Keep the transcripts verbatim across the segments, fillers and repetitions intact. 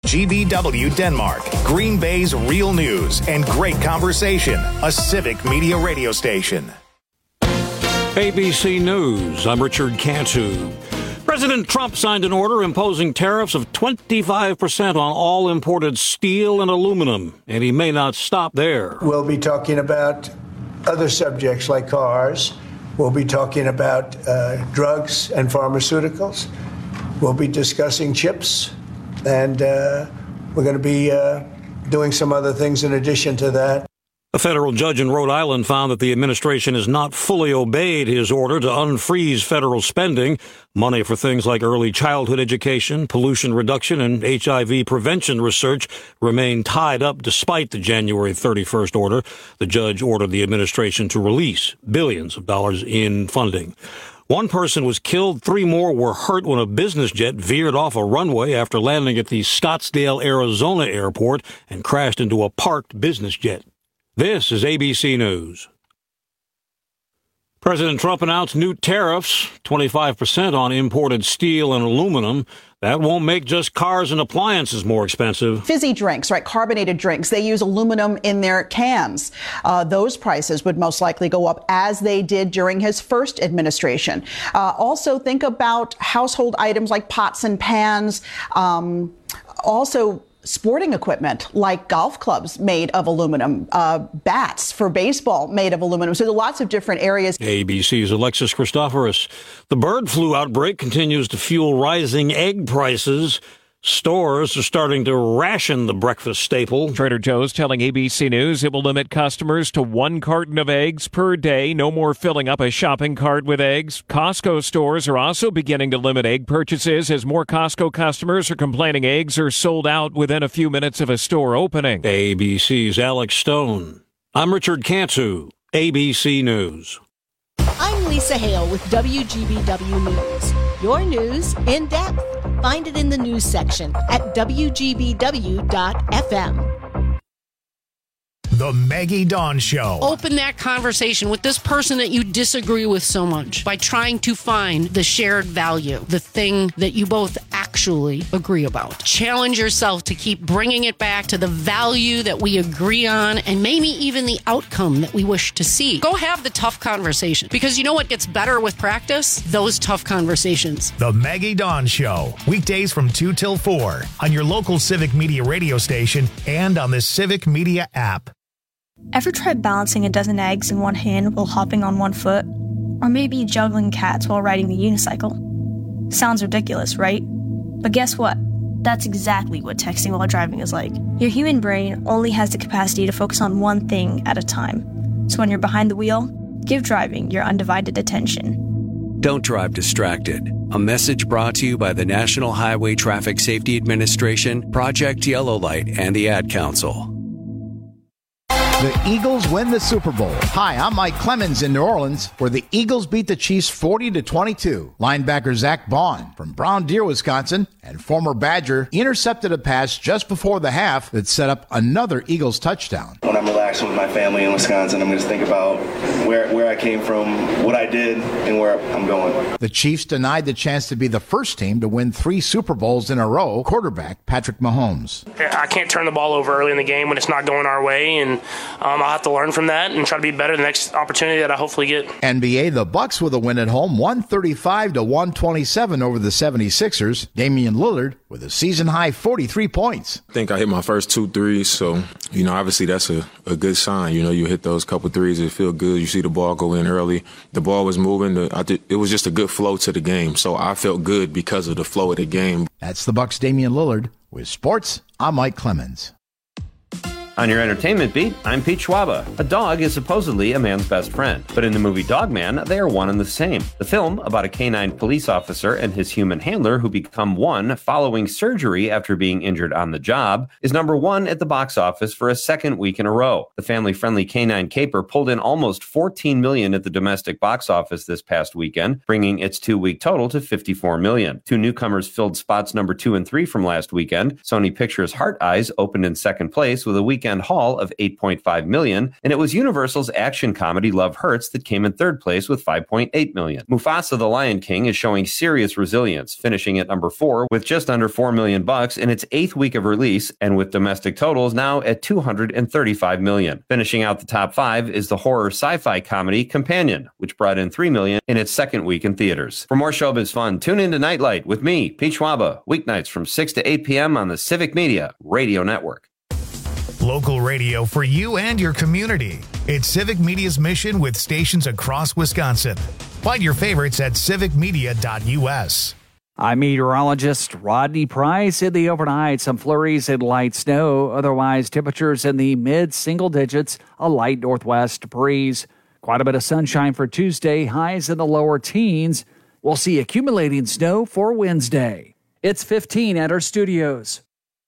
G B W Denmark, Green Bay's real news and great conversation, a civic media radio station. A B C News, I'm Richard Cantu. President Trump signed an order imposing tariffs of twenty-five percent on all imported steel and aluminum, and he may not stop there. We'll be talking about other subjects like cars. We'll be talking about uh, drugs and pharmaceuticals. We'll be discussing chips, and uh, we're going to be uh, doing some other things in addition to that. A federal judge in Rhode Island found that the administration has not fully obeyed his order to unfreeze federal spending. Money for things like early childhood education, pollution reduction, and H I V prevention research remain tied up despite the January thirty-first order. The judge ordered the administration to release billions of dollars in funding. One person was killed, three more were hurt when a business jet veered off a runway after landing at the Scottsdale, Arizona airport and crashed into a parked business jet. This is A B C News. President Trump announced new tariffs, twenty-five percent on imported steel and aluminum. That won't make just cars and appliances more expensive. Fizzy drinks, right, carbonated drinks, they use aluminum in their cans. Uh, those prices would most likely go up as they did during his first administration. Uh, also, think about household items like pots and pans, um, also sporting equipment like golf clubs made of aluminum, uh, bats for baseball made of aluminum. So there are lots of different areas. A B C's Alexis Christoforous. The bird flu outbreak continues to fuel rising egg prices. Stores are starting to ration the breakfast staple. Trader Joe's telling A B C News it will limit customers to one carton of eggs per day. No more filling up a shopping cart with eggs. Costco stores are also beginning to limit egg purchases as more Costco customers are complaining eggs are sold out within a few minutes of a store opening. A B C's Alex Stone. I'm Richard Cantu, A B C News. I'm Lisa Hale with W G B W News. Your news in depth. Find it in the news section at W G B W dot F M. The Maggie Dawn Show. Open that conversation with this person that you disagree with so much by trying to find the shared value, the thing that you both actually agree about. Challenge yourself to keep bringing it back to the value that we agree on and maybe even the outcome that we wish to see. Go have the tough conversation, because you know what gets better with practice? Those tough conversations. The Maggie Dawn Show. Weekdays from two till four on your local Civic Media radio station and on the Civic Media app. Ever tried balancing a dozen eggs in one hand while hopping on one foot? Or maybe juggling cats while riding the unicycle? Sounds ridiculous, right? But guess what? That's exactly what texting while driving is like. Your human brain only has the capacity to focus on one thing at a time. So when you're behind the wheel, give driving your undivided attention. Don't drive distracted. A message brought to you by the National Highway Traffic Safety Administration, Project Yellow Light, and the Ad Council. The Eagles win the Super Bowl. Hi, I'm Mike Clemens in New Orleans, where the Eagles beat the Chiefs forty to twenty-two. Linebacker Zach Bond from Brown Deer, Wisconsin, and former Badger intercepted a pass just before the half that set up another Eagles touchdown. When I'm relaxing with my family in Wisconsin, I'm going to think about where, where I came from, what I did, and where I'm going. The Chiefs denied the chance to be the first team to win three Super Bowls in a row. Quarterback Patrick Mahomes. I can't turn the ball over early in the game when it's not going our way, and Um, I'll have to learn from that and try to be better the next opportunity that I hopefully get. N B A, the Bucks with a win at home, one thirty-five to one twenty-seven over the seventy-sixers. Damian Lillard with a season-high forty-three points. I think I hit my first two threes, so, you know, obviously that's a, a good sign. You know, you hit those couple threes, it feel good. You see the ball go in early. The ball was moving. The, I did, it was just a good flow to the game, so I felt good because of the flow of the game. That's the Bucks' Damian Lillard. With sports, I'm Mike Clemens. On your entertainment beat, I'm Pete Schwaba. A dog is supposedly a man's best friend, but in the movie Dogman, they are one and the same. The film, about a canine police officer and his human handler who become one following surgery after being injured on the job, is number one at the box office for a second week in a row. The family-friendly canine caper pulled in almost fourteen million dollars at the domestic box office this past weekend, bringing its two-week total to fifty-four million dollars. Two newcomers filled spots number two and three from last weekend. Sony Pictures' Heart Eyes opened in second place with a week weekend haul of eight point five million dollars, and it was Universal's action comedy Love Hurts that came in third place with five point eight million dollars. Mufasa the Lion King is showing serious resilience, finishing at number four with just under four million bucks in its eighth week of release, and with domestic totals now at two hundred thirty-five million dollars. Finishing out the top five is the horror sci-fi comedy Companion, which brought in three million dollars in its second week in theaters. For more showbiz fun, tune in to Nightlight with me, Pete Schwaba, weeknights from six to eight p.m. on the Civic Media Radio Network. Local radio for you and your community. It's Civic Media's mission with stations across Wisconsin. Find your favorites at civic media dot u s. I'm meteorologist Rodney Price. In the overnight, some flurries and light snow. Otherwise, temperatures in the mid-single digits, a light northwest breeze. Quite a bit of sunshine for Tuesday, highs in the lower teens. We'll see accumulating snow for Wednesday. It's fifteen at our studios.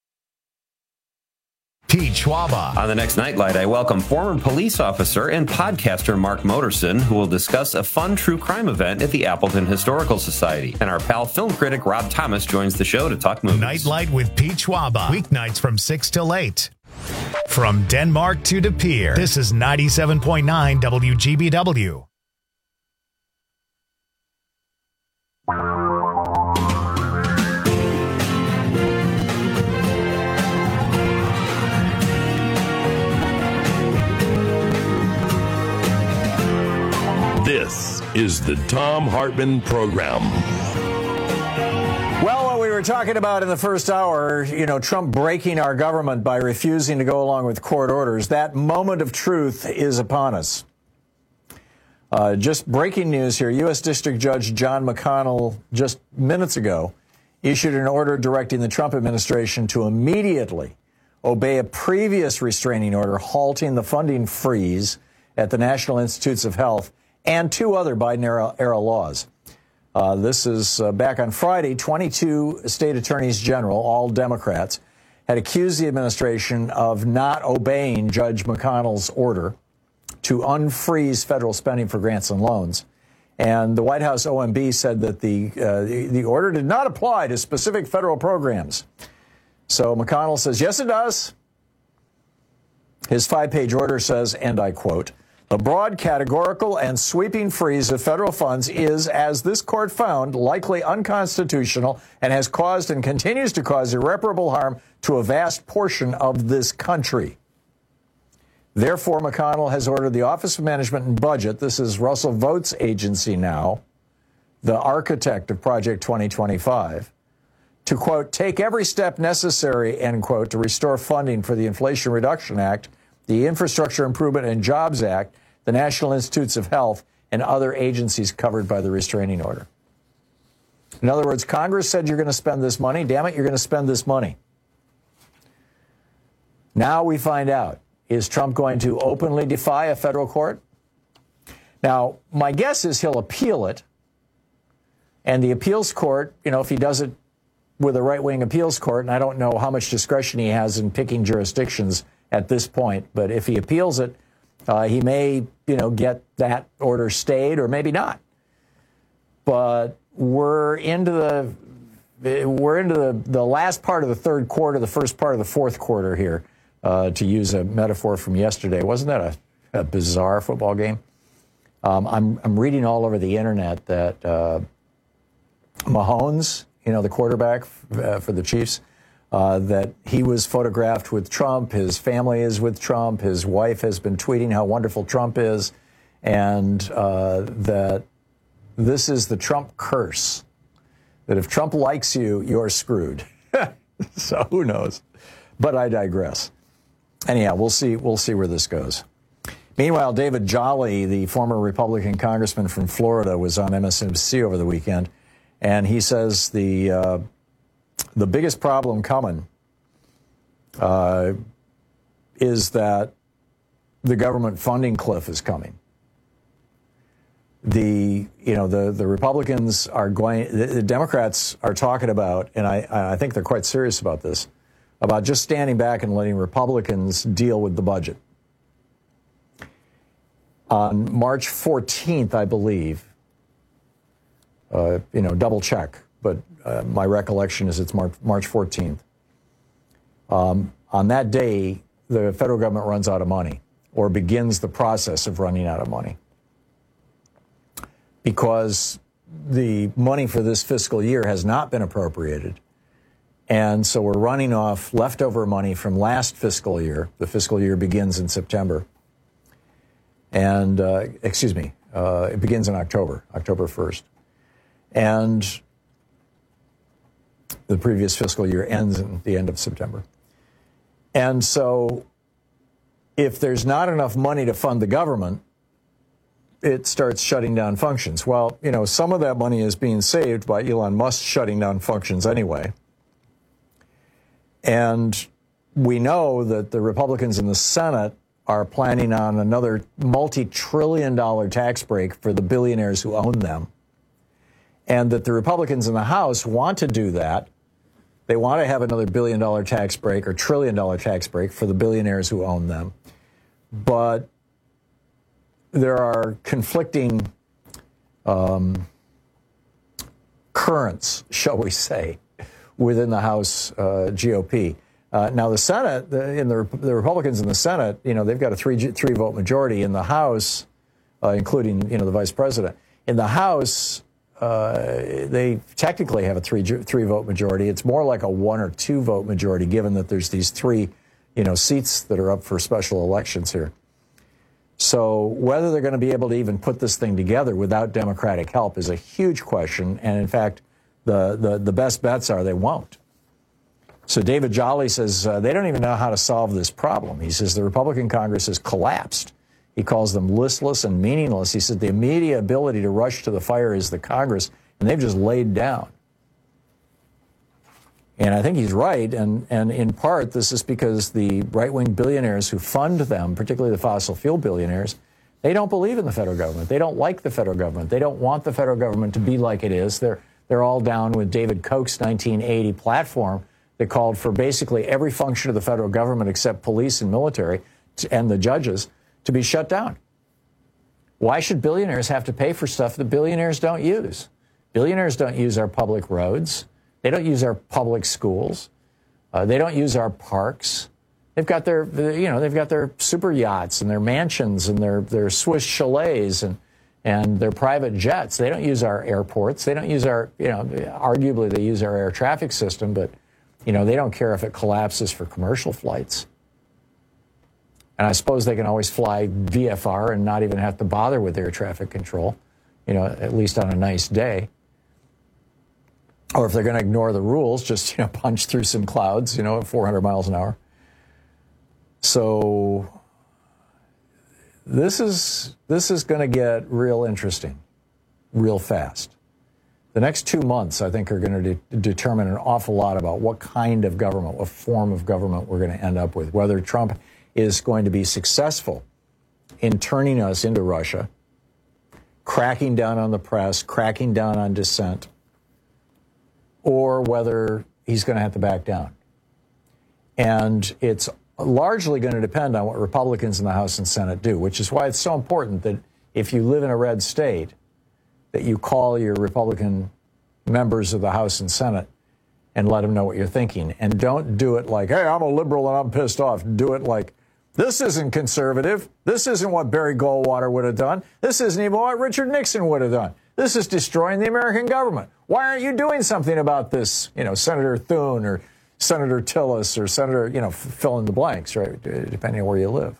Pete Schwaba. On the next Nightlight, I welcome former police officer and podcaster Mark Moterson, who will discuss a fun true crime event at the Appleton Historical Society. And our pal film critic Rob Thomas joins the show to talk movies. Nightlight with Pete Schwaba. Weeknights from six till eight. From Denmark to De Pere, this is ninety-seven point nine W G B W. This is the Thom Hartmann Program. Well, what we were talking about in the first hour, you know, Trump breaking our government by refusing to go along with court orders, that moment of truth is upon us. Uh, just breaking news here, U S District Judge John McConnell just minutes ago issued an order directing the Trump administration to immediately obey a previous restraining order halting the funding freeze at the National Institutes of Health and two other Biden-era laws. Uh, this is uh, back on Friday. twenty-two state attorneys general, all Democrats, had accused the administration of not obeying Judge McConnell's order to unfreeze federal spending for grants and loans. And the White House O M B said that the, uh, the, the order did not apply to specific federal programs. So McConnell says, yes, it does. His five-page order says, and I quote, "The broad, categorical, and sweeping freeze of federal funds is, as this court found, likely unconstitutional and has caused and continues to cause irreparable harm to a vast portion of this country. Therefore, McConnell has ordered the Office of Management and Budget," this is Russell Vought's agency now, the architect of Project twenty twenty-five, to, quote, "take every step necessary," end quote, "to restore funding for the Inflation Reduction Act, the Infrastructure Improvement and Jobs Act, the National Institutes of Health, and other agencies covered by the restraining order." In other words, Congress said you're going to spend this money. Damn it, you're going to spend this money. Now we find out, is Trump going to openly defy a federal court? Now, my guess is he'll appeal it. And the appeals court, you know, if he does it with a right-wing appeals court, and I don't know how much discretion he has in picking jurisdictions at this point, but if he appeals it, uh, he may, you know, get that order stayed or maybe not. But we're into the we're into the, the last part of the third quarter, the first part of the fourth quarter here, uh, to use a metaphor from yesterday. Wasn't that a, a bizarre football game? Um, I'm I'm reading all over the internet that uh, Mahomes, you know, the quarterback uh, for the Chiefs, Uh, that he was photographed with Trump, his family is with Trump, his wife has been tweeting how wonderful Trump is, and uh, that this is the Trump curse, that if Trump likes you, you're screwed. So who knows? But I digress. Anyhow, we'll see, we'll see where this goes. Meanwhile, David Jolly, the former Republican congressman from Florida, was on M S N B C over the weekend, and he says the uh, The biggest problem coming uh, is that the government funding cliff is coming. The you know the the Republicans are going, the, the Democrats are talking about, and I I think they're quite serious about this, about just standing back and letting Republicans deal with the budget. On March fourteenth, I believe, uh, you know, double check. But uh, my recollection is it's March, March fourteenth. Um, on that day, the federal government runs out of money or begins the process of running out of money, because the money for this fiscal year has not been appropriated. And so we're running off leftover money from last fiscal year. The fiscal year begins in September. And, uh, excuse me, uh, it begins in October, October first. And the previous fiscal year ends at the end of September. And so if there's not enough money to fund the government, it starts shutting down functions. Well, you know, some of that money is being saved by Elon Musk shutting down functions anyway. And we know that the Republicans in the Senate are planning on another multi-trillion dollar tax break for the billionaires who own them. And that the Republicans in the House want to do that. They want to have another billion dollar tax break or trillion dollar tax break for the billionaires who own them. But there are conflicting um, currents, shall we say, within the House uh, G O P. Uh, now, the Senate, the, in the, the Republicans in the Senate, you know, they've got a three three vote majority in the House, uh, including, you know, the vice president. In the House, uh, they technically have a three three vote majority. It's more like a one or two vote majority, given that there's these three, you know, seats that are up for special elections here. So whether they're going to be able to even put this thing together without Democratic help is a huge question. And in fact, the, the, the best bets are they won't. So David Jolly says uh, they don't even know how to solve this problem. He says the Republican Congress has collapsed. He calls them listless and meaningless. He said the immediate ability to rush to the fire is the Congress, and they've just laid down. And I think he's right, and, and in part, this is because the right-wing billionaires who fund them, particularly the fossil fuel billionaires, they don't believe in the federal government. They don't like the federal government. They don't want the federal government to be like it is. They're, they're all down with David Koch's nineteen eighty platform that called for basically every function of the federal government except police and military and the judges to be shut down. Why should billionaires have to pay for stuff that billionaires don't use? Billionaires don't use our public roads. They don't use our public schools. Uh, they don't use our parks. They've got their, you know, they've got their super yachts and their mansions and their, their Swiss chalets and, and their private jets. They don't use our airports. They don't use our, you know, arguably they use our air traffic system, but, you know, they don't care if it collapses for commercial flights. And I suppose they can always fly V F R and not even have to bother with air traffic control, you know, at least on a nice day. Or if they're going to ignore the rules, just, you know, punch through some clouds, you know, at four hundred miles an hour. So this is this is going to get real interesting, real fast. The next two months, I think, are going to de- determine an awful lot about what kind of government, what form of government we're going to end up with, whether Trump is going to be successful in turning us into Russia, cracking down on the press, cracking down on dissent, or whether he's going to have to back down. And it's largely going to depend on what Republicans in the House and Senate do, which is why it's so important that if you live in a red state, that you call your Republican members of the House and Senate and let them know what you're thinking. And don't do it like, hey, I'm a liberal and I'm pissed off. Do it like, this isn't conservative. This isn't what Barry Goldwater would have done. This isn't even what Richard Nixon would have done. This is destroying the American government. Why aren't you doing something about this? You know, Senator Thune or Senator Tillis or Senator, you know, fill in the blanks, right, depending on where you live.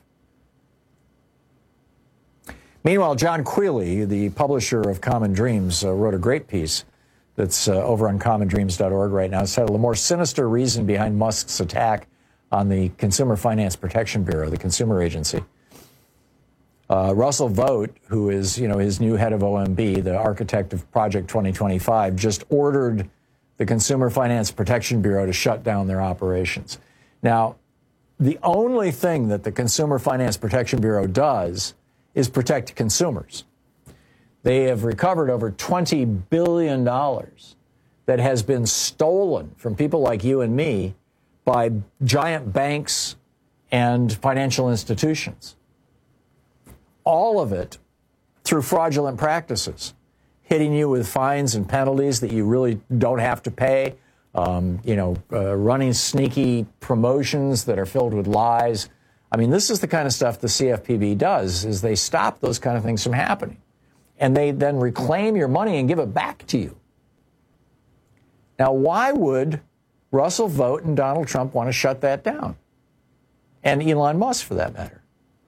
Meanwhile, John Quealy, the publisher of Common Dreams, uh, wrote a great piece that's uh, over on common dreams dot org right now. It's titled, "The More Sinister Reason Behind Musk's Attack on the Consumer Finance Protection Bureau," the consumer agency. Uh, Russell Vogt, who is, you know, his new head of O M B, the architect of Project twenty twenty-five, just ordered the Consumer Finance Protection Bureau to shut down their operations. Now, the only thing that the Consumer Finance Protection Bureau does is protect consumers. They have recovered over twenty billion dollars that has been stolen from people like you and me by giant banks and financial institutions. All of it through fraudulent practices, hitting you with fines and penalties that you really don't have to pay, um, you know, uh, running sneaky promotions that are filled with lies, I mean, this is the kind of stuff the C F P B does, is they stop those kind of things from happening. And they then reclaim your money and give it back to you. Now, why would Russell Vought and Donald Trump want to shut that down? And Elon Musk, for that matter.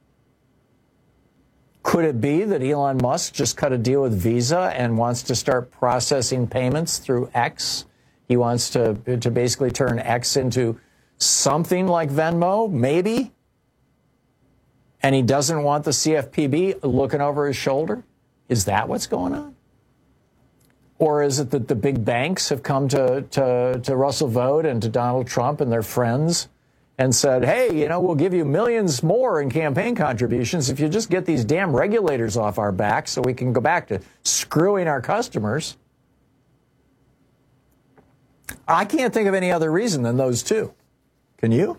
Could it be that Elon Musk just cut a deal with Visa and wants to start processing payments through X? He wants to, to basically turn X into something like Venmo, maybe? And he doesn't want the C F P B looking over his shoulder? Is that what's going on? Or is it that the big banks have come to, to, to Russell Vought and to Donald Trump and their friends and said, hey, you know, we'll give you millions more in campaign contributions if you just get these damn regulators off our backs so we can go back to screwing our customers? I can't think of any other reason than those two. Can you?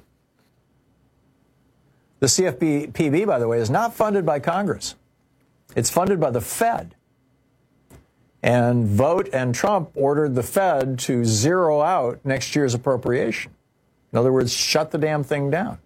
The C F P B, by the way, is not funded by Congress. It's funded by the Fed. And Vought and Trump ordered the Fed to zero out next year's appropriation. In other words, shut the damn thing down.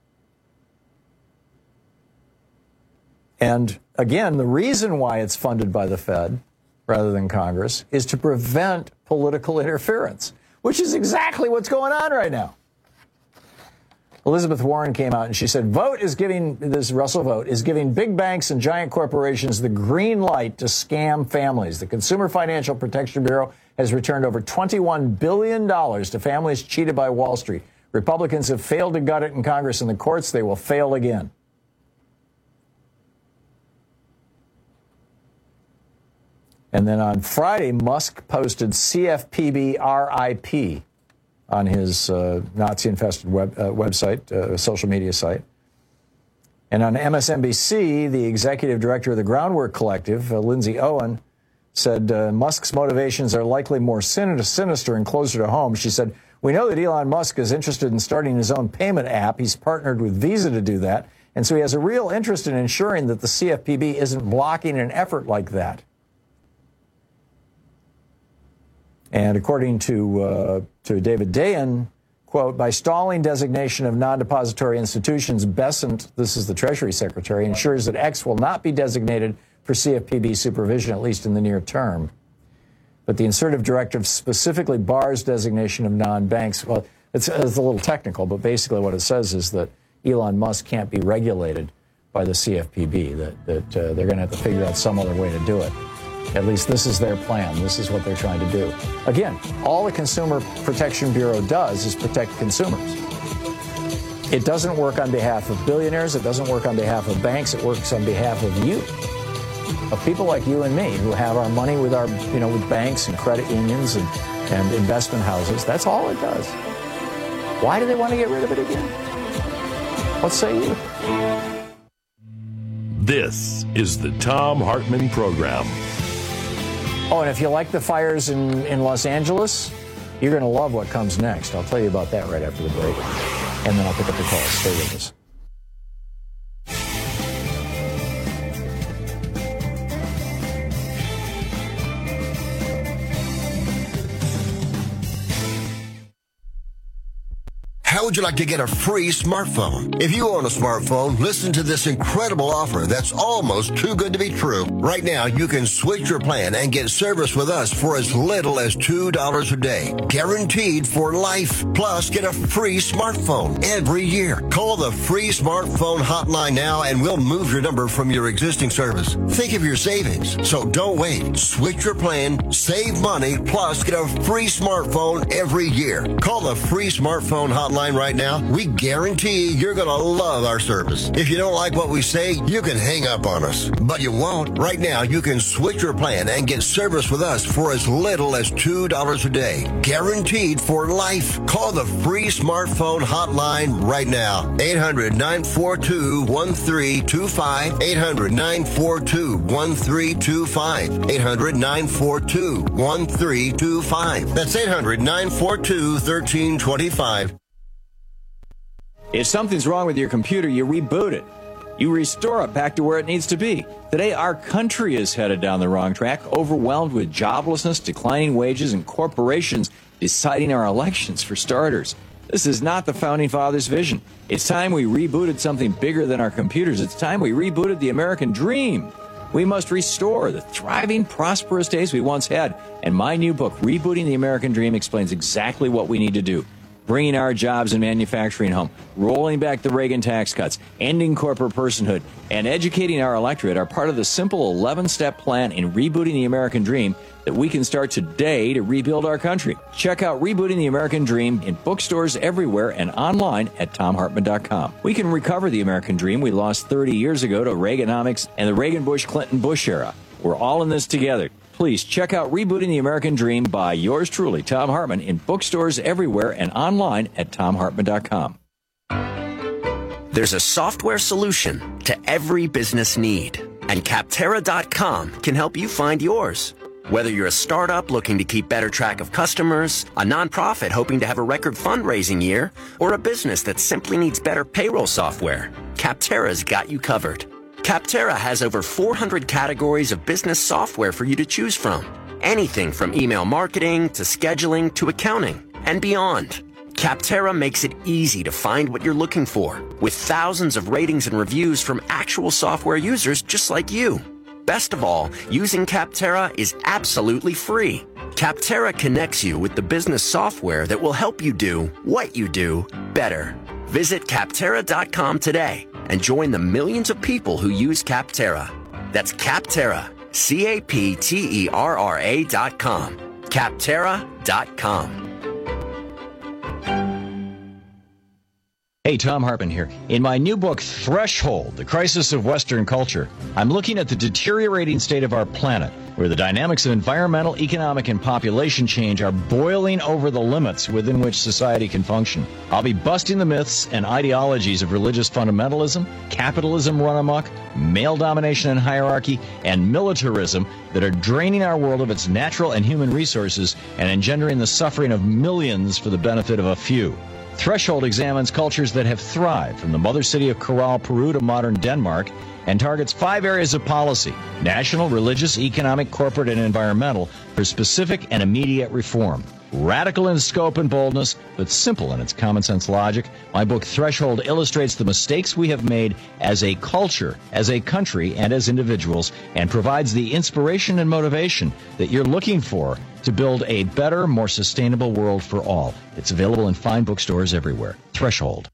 And again, the reason why it's funded by the Fed rather than Congress is to prevent political interference, which is exactly what's going on right now. Elizabeth Warren came out and she said, Vought is giving, this Russell Vought, is giving big banks and giant corporations the green light to scam families. The Consumer Financial Protection Bureau has returned over twenty-one billion dollars to families cheated by Wall Street. Republicans have failed to gut it in Congress and the courts. They will fail again. And then on Friday, Musk posted C F P B R I P on his uh, Nazi-infested web, uh, website, uh, social media site. And on M S N B C, the executive director of the Groundwork Collective, uh, Lindsay Owen, said uh, Musk's motivations are likely more sin- sinister and closer to home. She said, we know that Elon Musk is interested in starting his own payment app. He's partnered with Visa to do that. And so he has a real interest in ensuring that the C F P B isn't blocking an effort like that. And according to uh, to David Dayen, quote, by stalling designation of non-depository institutions, Bessent, this is the Treasury Secretary, ensures that X will not be designated for C F P B supervision, at least in the near term. But the insertive directive specifically bars designation of non-banks. Well, it's, it's a little technical, but basically what it says is that Elon Musk can't be regulated by the C F P B, that, that uh, they're going to have to figure out some other way to do it. At least this is their plan. This is what they're trying to do. Again, all the Consumer Protection Bureau does is protect consumers. It doesn't work on behalf of billionaires. It doesn't work on behalf of banks. It works on behalf of you, of people like you and me who have our money with our, you know, with banks and credit unions and, and investment houses. That's all it does. Why do they want to get rid of it again? What say you? This is the Thom Hartmann Program. Oh, and if you like the fires in, in Los Angeles, you're going to love what comes next. I'll tell you about that right after the break. And then I'll pick up the call. Stay with us. How would you like to get a free smartphone? If you own a smartphone, listen to this incredible offer that's almost too good to be true. Right now, you can switch your plan and get service with us for as little as two dollars a day. Guaranteed for life. Plus, get a free smartphone every year. Call the free smartphone hotline now and we'll move your number from your existing service. Think of your savings. So don't wait. Switch your plan, save money, plus get a free smartphone every year. Call the free smartphone hotline right now. We guarantee you're going to love our service. If you don't like what we say, you can hang up on us. But you won't. Right now, you can switch your plan and get service with us for as little as two dollars a day. Guaranteed for life. Call the free smartphone hotline right now. eight hundred, nine four two, one three two five. eight hundred, nine four two, one three two five. eight hundred, nine four two, one three two five. That's eight hundred, nine four two, one three two five. If something's wrong with your computer, you reboot it. You restore it back to where it needs to be. Today, our country is headed down the wrong track, overwhelmed with joblessness, declining wages, and corporations deciding our elections for starters. This is not the Founding Fathers' vision. It's time we rebooted something bigger than our computers. It's time we rebooted the American dream. We must restore the thriving, prosperous days we once had. And my new book, Rebooting the American Dream, explains exactly what we need to do. Bringing our jobs and manufacturing home, rolling back the Reagan tax cuts, ending corporate personhood, and educating our electorate are part of the simple eleven-step plan in rebooting the American dream that we can start today to rebuild our country. Check out Rebooting the American Dream in bookstores everywhere and online at tom hartman dot com. We can recover the American dream we lost thirty years ago to Reaganomics and the Reagan-Bush-Clinton-Bush era. We're all in this together. Please check out Rebooting the American Dream by yours truly, Thom Hartmann, in bookstores everywhere and online at tom hartman dot com. There's a software solution to every business need, and Capterra dot com can help you find yours. Whether you're a startup looking to keep better track of customers, a nonprofit hoping to have a record fundraising year, or a business that simply needs better payroll software, Capterra's got you covered. Capterra has over four hundred categories of business software for you to choose from. Anything from email marketing to scheduling to accounting and beyond. Capterra makes it easy to find what you're looking for, with thousands of ratings and reviews from actual software users just like you. Best of all, using Capterra is absolutely free. Capterra connects you with the business software that will help you do what you do better. Visit Capterra dot com today and join the millions of people who use Capterra. That's Capterra, C A P T E R R A dot com. Capterra dot com. Hey, Thom Hartmann here. In my new book, Threshold, The Crisis of Western Culture, I'm looking at the deteriorating state of our planet, where the dynamics of environmental, economic, and population change are boiling over the limits within which society can function. I'll be busting the myths and ideologies of religious fundamentalism, capitalism run amok, male domination and hierarchy, and militarism that are draining our world of its natural and human resources and engendering the suffering of millions for the benefit of a few. Threshold examines cultures that have thrived, from the mother city of Corral, Peru to modern Denmark, and targets five areas of policy: national, religious, economic, corporate, and environmental, for specific and immediate reform. Radical in scope and boldness, but simple in its common sense logic, my book Threshold illustrates the mistakes we have made as a culture, as a country, and as individuals, and provides the inspiration and motivation that you're looking for to build a better, more sustainable world for all. It's available in fine bookstores everywhere. Threshold.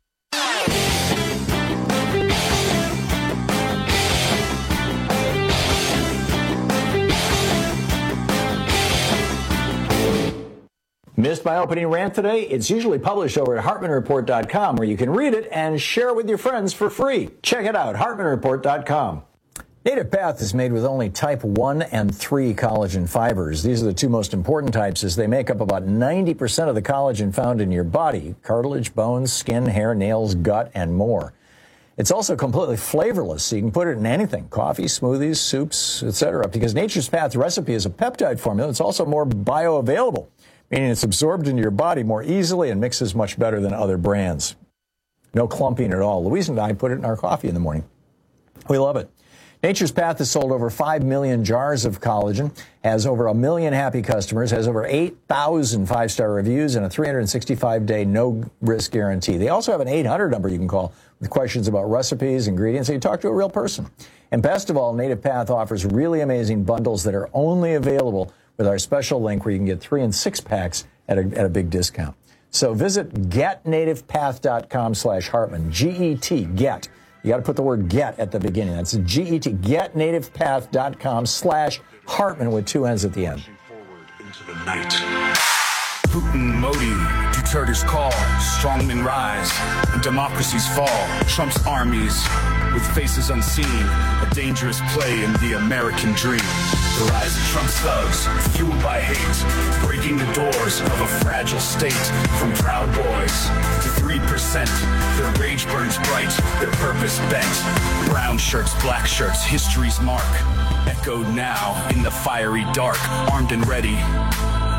Missed my opening rant today? It's usually published over at hartman report dot com, where you can read it and share it with your friends for free. Check it out, hartman report dot com. Native Path is made with only type one and three collagen fibers. These are the two most important types, as they make up about ninety percent of the collagen found in your body: cartilage, bones, skin, hair, nails, gut, and more. It's also completely flavorless, so you can put it in anything: coffee, smoothies, soups, et cetera. Because Nature's Path recipe is a peptide formula, it's also more bioavailable, meaning it's absorbed into your body more easily and mixes much better than other brands. No clumping at all. Louise and I put it in our coffee in the morning. We love it. Nature's Path has sold over five million jars of collagen, has over a million happy customers, has over eight thousand five-star reviews, and a three hundred sixty-five day no-risk guarantee. They also have an eight hundred number you can call with questions about recipes, ingredients, so you talk to a real person. And best of all, Native Path offers really amazing bundles that are only available with our special link, where you can get three and six packs at a, at a big discount. So visit get native path dot com slash Hartman, G E T, get. You got to put the word get at the beginning. That's G E T, get native path dot com slash Hartman with two N's at the end. Into the night. Putin, Modi, Duterte's call, strongmen rise, and democracies fall. Trump's armies, with faces unseen, a dangerous play in the American dream. The rise of Trump's thugs, fueled by hate, breaking the doors of a fragile state. From Proud Boys to three percent, their rage burns bright, their purpose bent. Brown shirts, black shirts, history's mark, echoed now in the fiery dark, armed and ready.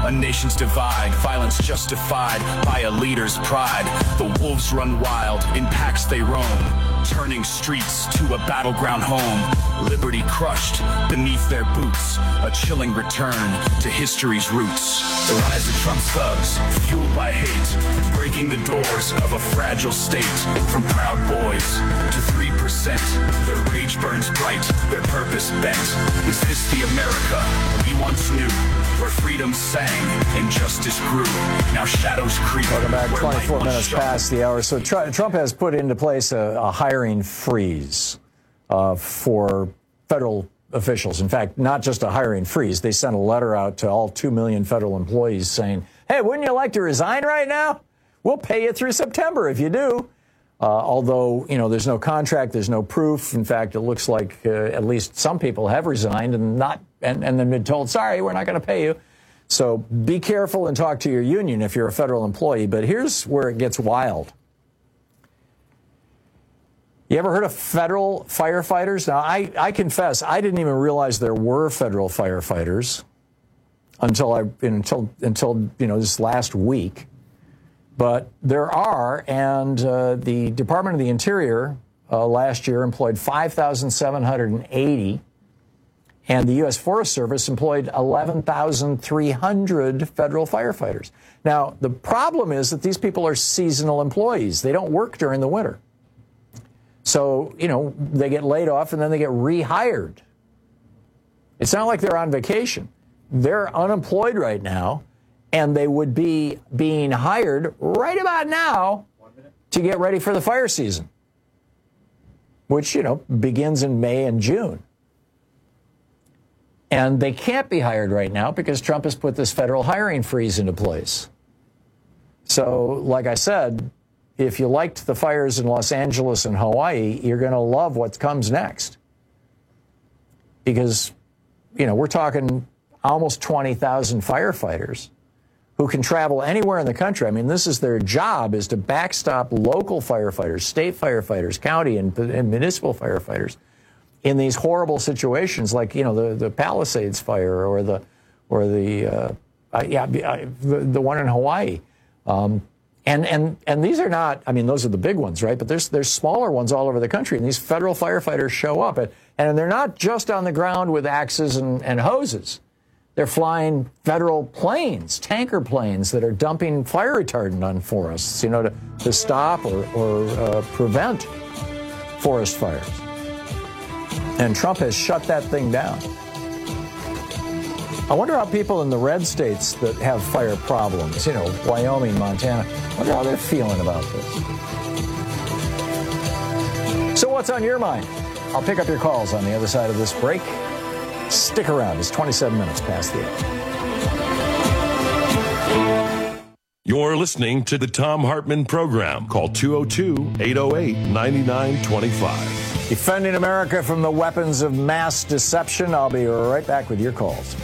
A nation's divide, violence justified by a leader's pride. The wolves run wild, in packs they roam, turning streets to a battleground home. Liberty crushed beneath their boots, a chilling return to history's roots. The rise of Trump's thugs, fueled by hate, breaking the doors of a fragile state. From Proud Boys to three percent, their rage burns bright, their purpose bent. Is this the America we once knew, where freedom sang and justice grew? Now shadows creep. Welcome back. where light twenty-four once minutes shone. past the hour. So tr- Trump has put into place a, a hiring freeze uh, for federal officials. In fact, not just a hiring freeze. They sent a letter out to all two million federal employees saying, hey, wouldn't you like to resign right now? We'll pay you through September if you do. Uh, although, you know, there's no contract, there's no proof. In fact, it looks like uh, at least some people have resigned and not and, and then been told, sorry, we're not going to pay you. So be careful and talk to your union if you're a federal employee. But here's where it gets wild. You ever heard of federal firefighters? Now, I, I confess, I didn't even realize there were federal firefighters until I until until you know this last week. But there are, and uh, the Department of the Interior uh, last year employed five thousand seven hundred eighty, and the U S Forest Service employed eleven thousand three hundred federal firefighters. Now, the problem is that these people are seasonal employees. They don't work during the winter. So, you know, they get laid off and then they get rehired. It's not like they're on vacation. They're unemployed right now, and they would be being hired right about now to get ready for the fire season, which, you know, begins in May and June. And they can't be hired right now because Trump has put this federal hiring freeze into place. So, like I said, if you liked the fires in Los Angeles and Hawaii, you're going to love what comes next. Because, you know, we're talking almost twenty thousand firefighters who can travel anywhere in the country. I mean, this is their job, is to backstop local firefighters, state firefighters, county and, and municipal firefighters in these horrible situations like, you know, the, the Palisades fire or the, or the, uh, uh, yeah, uh, the, the one in Hawaii. Um, And and and these are not, I mean, those are the big ones, right? But there's there's smaller ones all over the country, and these federal firefighters show up, and, and they're not just on the ground with axes and, and hoses. They're flying federal planes, tanker planes that are dumping fire retardant on forests, you know, to, to stop or, or uh, prevent forest fires. And Trump has shut that thing down. I wonder how people in the red states that have fire problems, you know, Wyoming, Montana, I wonder how they're feeling about this. So what's on your mind? I'll pick up your calls on the other side of this break. Stick around. It's twenty-seven minutes past the hour. You're listening to the Thom Hartmann Program. Call two oh two, eight oh eight, nine nine two five. Defending America from the weapons of mass deception. I'll be right back with your calls.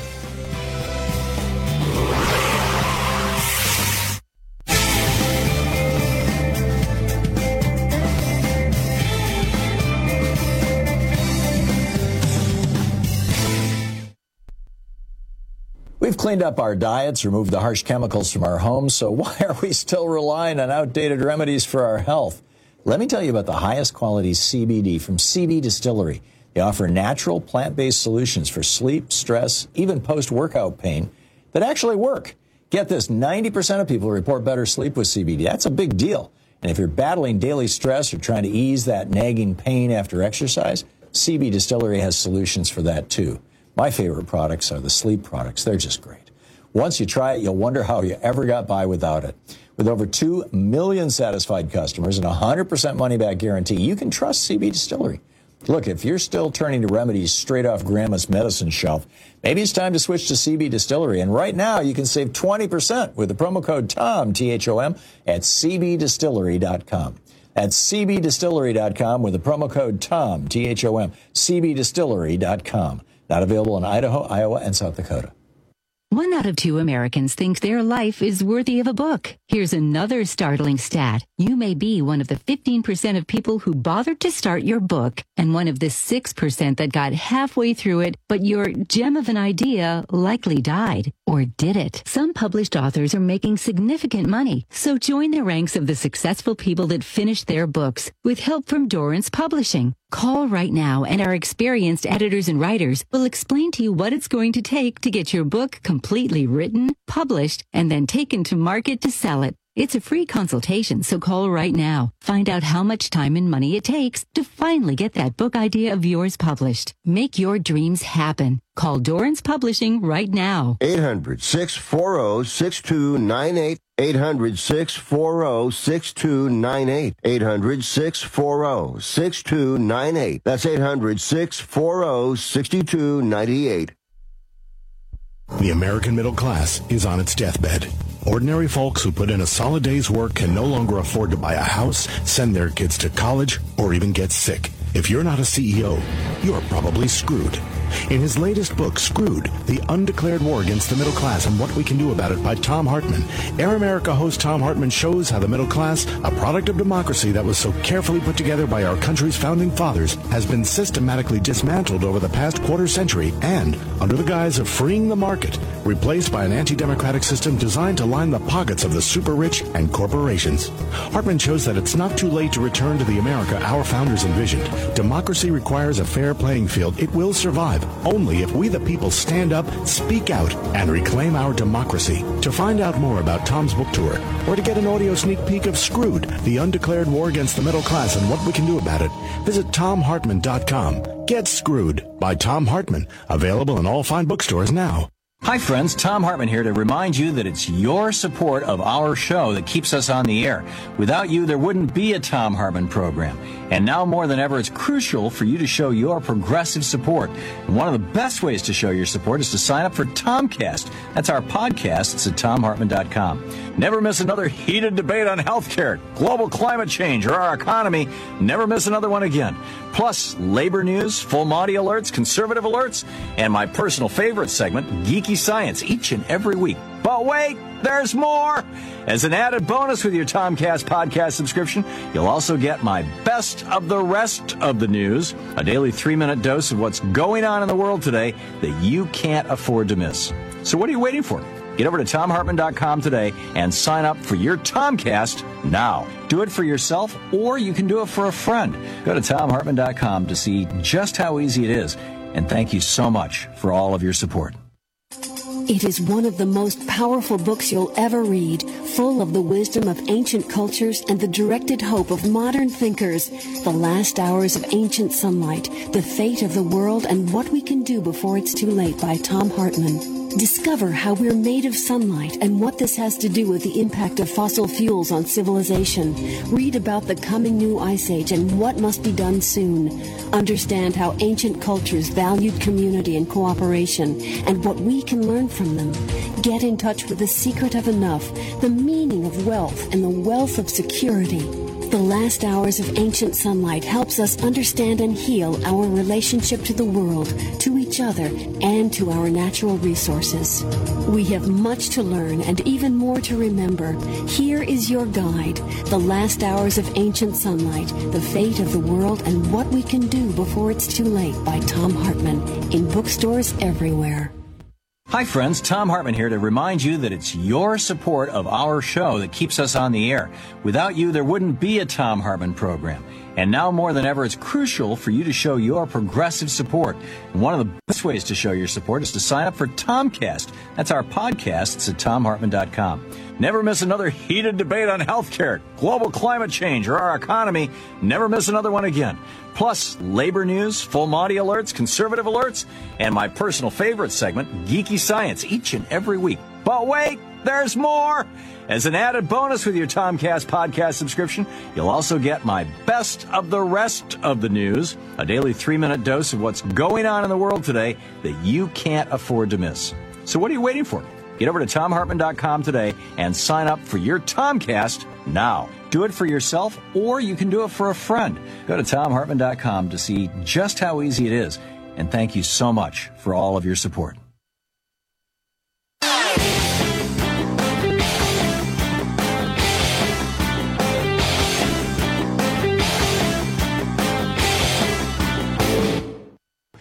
We've cleaned up our diets, removed the harsh chemicals from our homes, so why are we still relying on outdated remedies for our health? Let me tell you about the highest quality C B D from C B Distillery. They offer natural, plant-based solutions for sleep, stress, even post-workout pain that actually work. Get this, ninety percent of people report better sleep with C B D. That's a big deal. And if you're battling daily stress or trying to ease that nagging pain after exercise, C B Distillery has solutions for that too. My favorite products are the sleep products. They're just great. Once you try it, you'll wonder how you ever got by without it. With over two million satisfied customers and a one hundred percent money-back guarantee, you can trust C B Distillery. Look, if you're still turning to remedies straight off Grandma's medicine shelf, maybe it's time to switch to C B Distillery. And right now, you can save twenty percent with the promo code TOM, T H O M, at C B distillery dot com. That's C B distillery dot com with the promo code TOM, T H O M, C B distillery dot com. Not available in Idaho, Iowa, and South Dakota. One out of two Americans think their life is worthy of a book. Here's another startling stat. You may be one of the fifteen percent of people who bothered to start your book and one of the six percent that got halfway through it, but your gem of an idea likely died. Or did it? Some published authors are making significant money, so join the ranks of the successful people that finished their books with help from Dorrance Publishing. Call right now and our experienced editors and writers will explain to you what it's going to take to get your book completely written, published, and then taken to market to sell it. It's a free consultation, so call right now. Find out how much time and money it takes to finally get that book idea of yours published. Make your dreams happen. Call Dorrance Publishing right now. eight hundred, six four zero, six two nine eight. eight hundred, six four zero, six two nine eight. eight hundred, six four zero, six two nine eight. That's eight hundred, six four zero, six two nine eight. The American middle class is on its deathbed. Ordinary folks who put in a solid day's work can no longer afford to buy a house, send their kids to college, or even get sick. If you're not a C E O, you're probably screwed. In his latest book, Screwed, The Undeclared War Against the Middle Class and What We Can Do About It by Tom Hartman, Air America host Tom Hartman shows how the middle class, a product of democracy that was so carefully put together by our country's founding fathers, has been systematically dismantled over the past quarter century and, under the guise of freeing the market, replaced by an anti-democratic system designed to line the pockets of the super-rich and corporations. Hartman shows that it's not too late to return to the America our founders envisioned. Democracy requires a fair playing field. It will survive only if we the people stand up, speak out, and reclaim our democracy. To find out more about Tom's book tour, or to get an audio sneak peek of Screwed, The Undeclared War Against the Middle Class and What We Can Do About It, visit tom hartman dot com. Get Screwed by Tom Hartman, available in all fine bookstores now. Hi, friends. Tom Hartman here to remind you that it's your support of our show that keeps us on the air. Without you, there wouldn't be a Tom Hartman program. And now more than ever, it's crucial for you to show your progressive support. And one of the best ways to show your support is to sign up for Tomcast. That's our podcast. It's at tom hartman dot com. Never miss another heated debate on healthcare, global climate change, or our economy. Never miss another one again. Plus, labor news, full Monty alerts, conservative alerts, and my personal favorite segment, Geeky Science, each and every week. But wait, there's more! As an added bonus with your Tomcast podcast subscription, you'll also get my best of the rest of the news, a daily three-minute dose of what's going on in the world today that you can't afford to miss. So what are you waiting for? Get over to tom hartman dot com today and sign up for your Tomcast now. Do it for yourself, or you can do it for a friend. Go to tom hartman dot com to see just how easy it is. And thank you so much for all of your support. It is one of the most powerful books you'll ever read, full of the wisdom of ancient cultures and the directed hope of modern thinkers. The Last Hours of Ancient Sunlight, The Fate of the World and What We Can Do Before It's Too Late by Tom Hartman. Discover how we're made of sunlight and what this has to do with the impact of fossil fuels on civilization. Read about the coming new ice age and what must be done soon. Understand how ancient cultures valued community and cooperation and what we can learn from them. Get in touch with the secret of enough, the meaning of wealth, and the wealth of security. The Last Hours of Ancient Sunlight helps us understand and heal our relationship to the world, to each other, and to our natural resources. We have much to learn and even more to remember. Here is your guide, The Last Hours of Ancient Sunlight, The Fate of the World and What We Can Do Before It's Too Late by Tom Hartman, in bookstores everywhere. Hi, friends. Tom Hartman here to remind you that it's your support of our show that keeps us on the air. Without you, there wouldn't be a Tom Hartman program. And now more than ever, it's crucial for you to show your progressive support. And one of the best ways to show your support is to sign up for Tomcast. That's our podcast. It's at tom hartman dot com. Never miss another heated debate on healthcare, global climate change, or our economy. Never miss another one again. Plus, labor news, full Monty alerts, conservative alerts, and my personal favorite segment, Geeky Science, each and every week. But wait, there's more! As an added bonus with your Tomcast podcast subscription, you'll also get my best of the rest of the news, a daily three-minute dose of what's going on in the world today that you can't afford to miss. So what are you waiting for? Get over to tom hartman dot com today and sign up for your Tomcast now. Do it for yourself, or you can do it for a friend. Go to tom hartman dot com to see just how easy it is. And thank you so much for all of your support.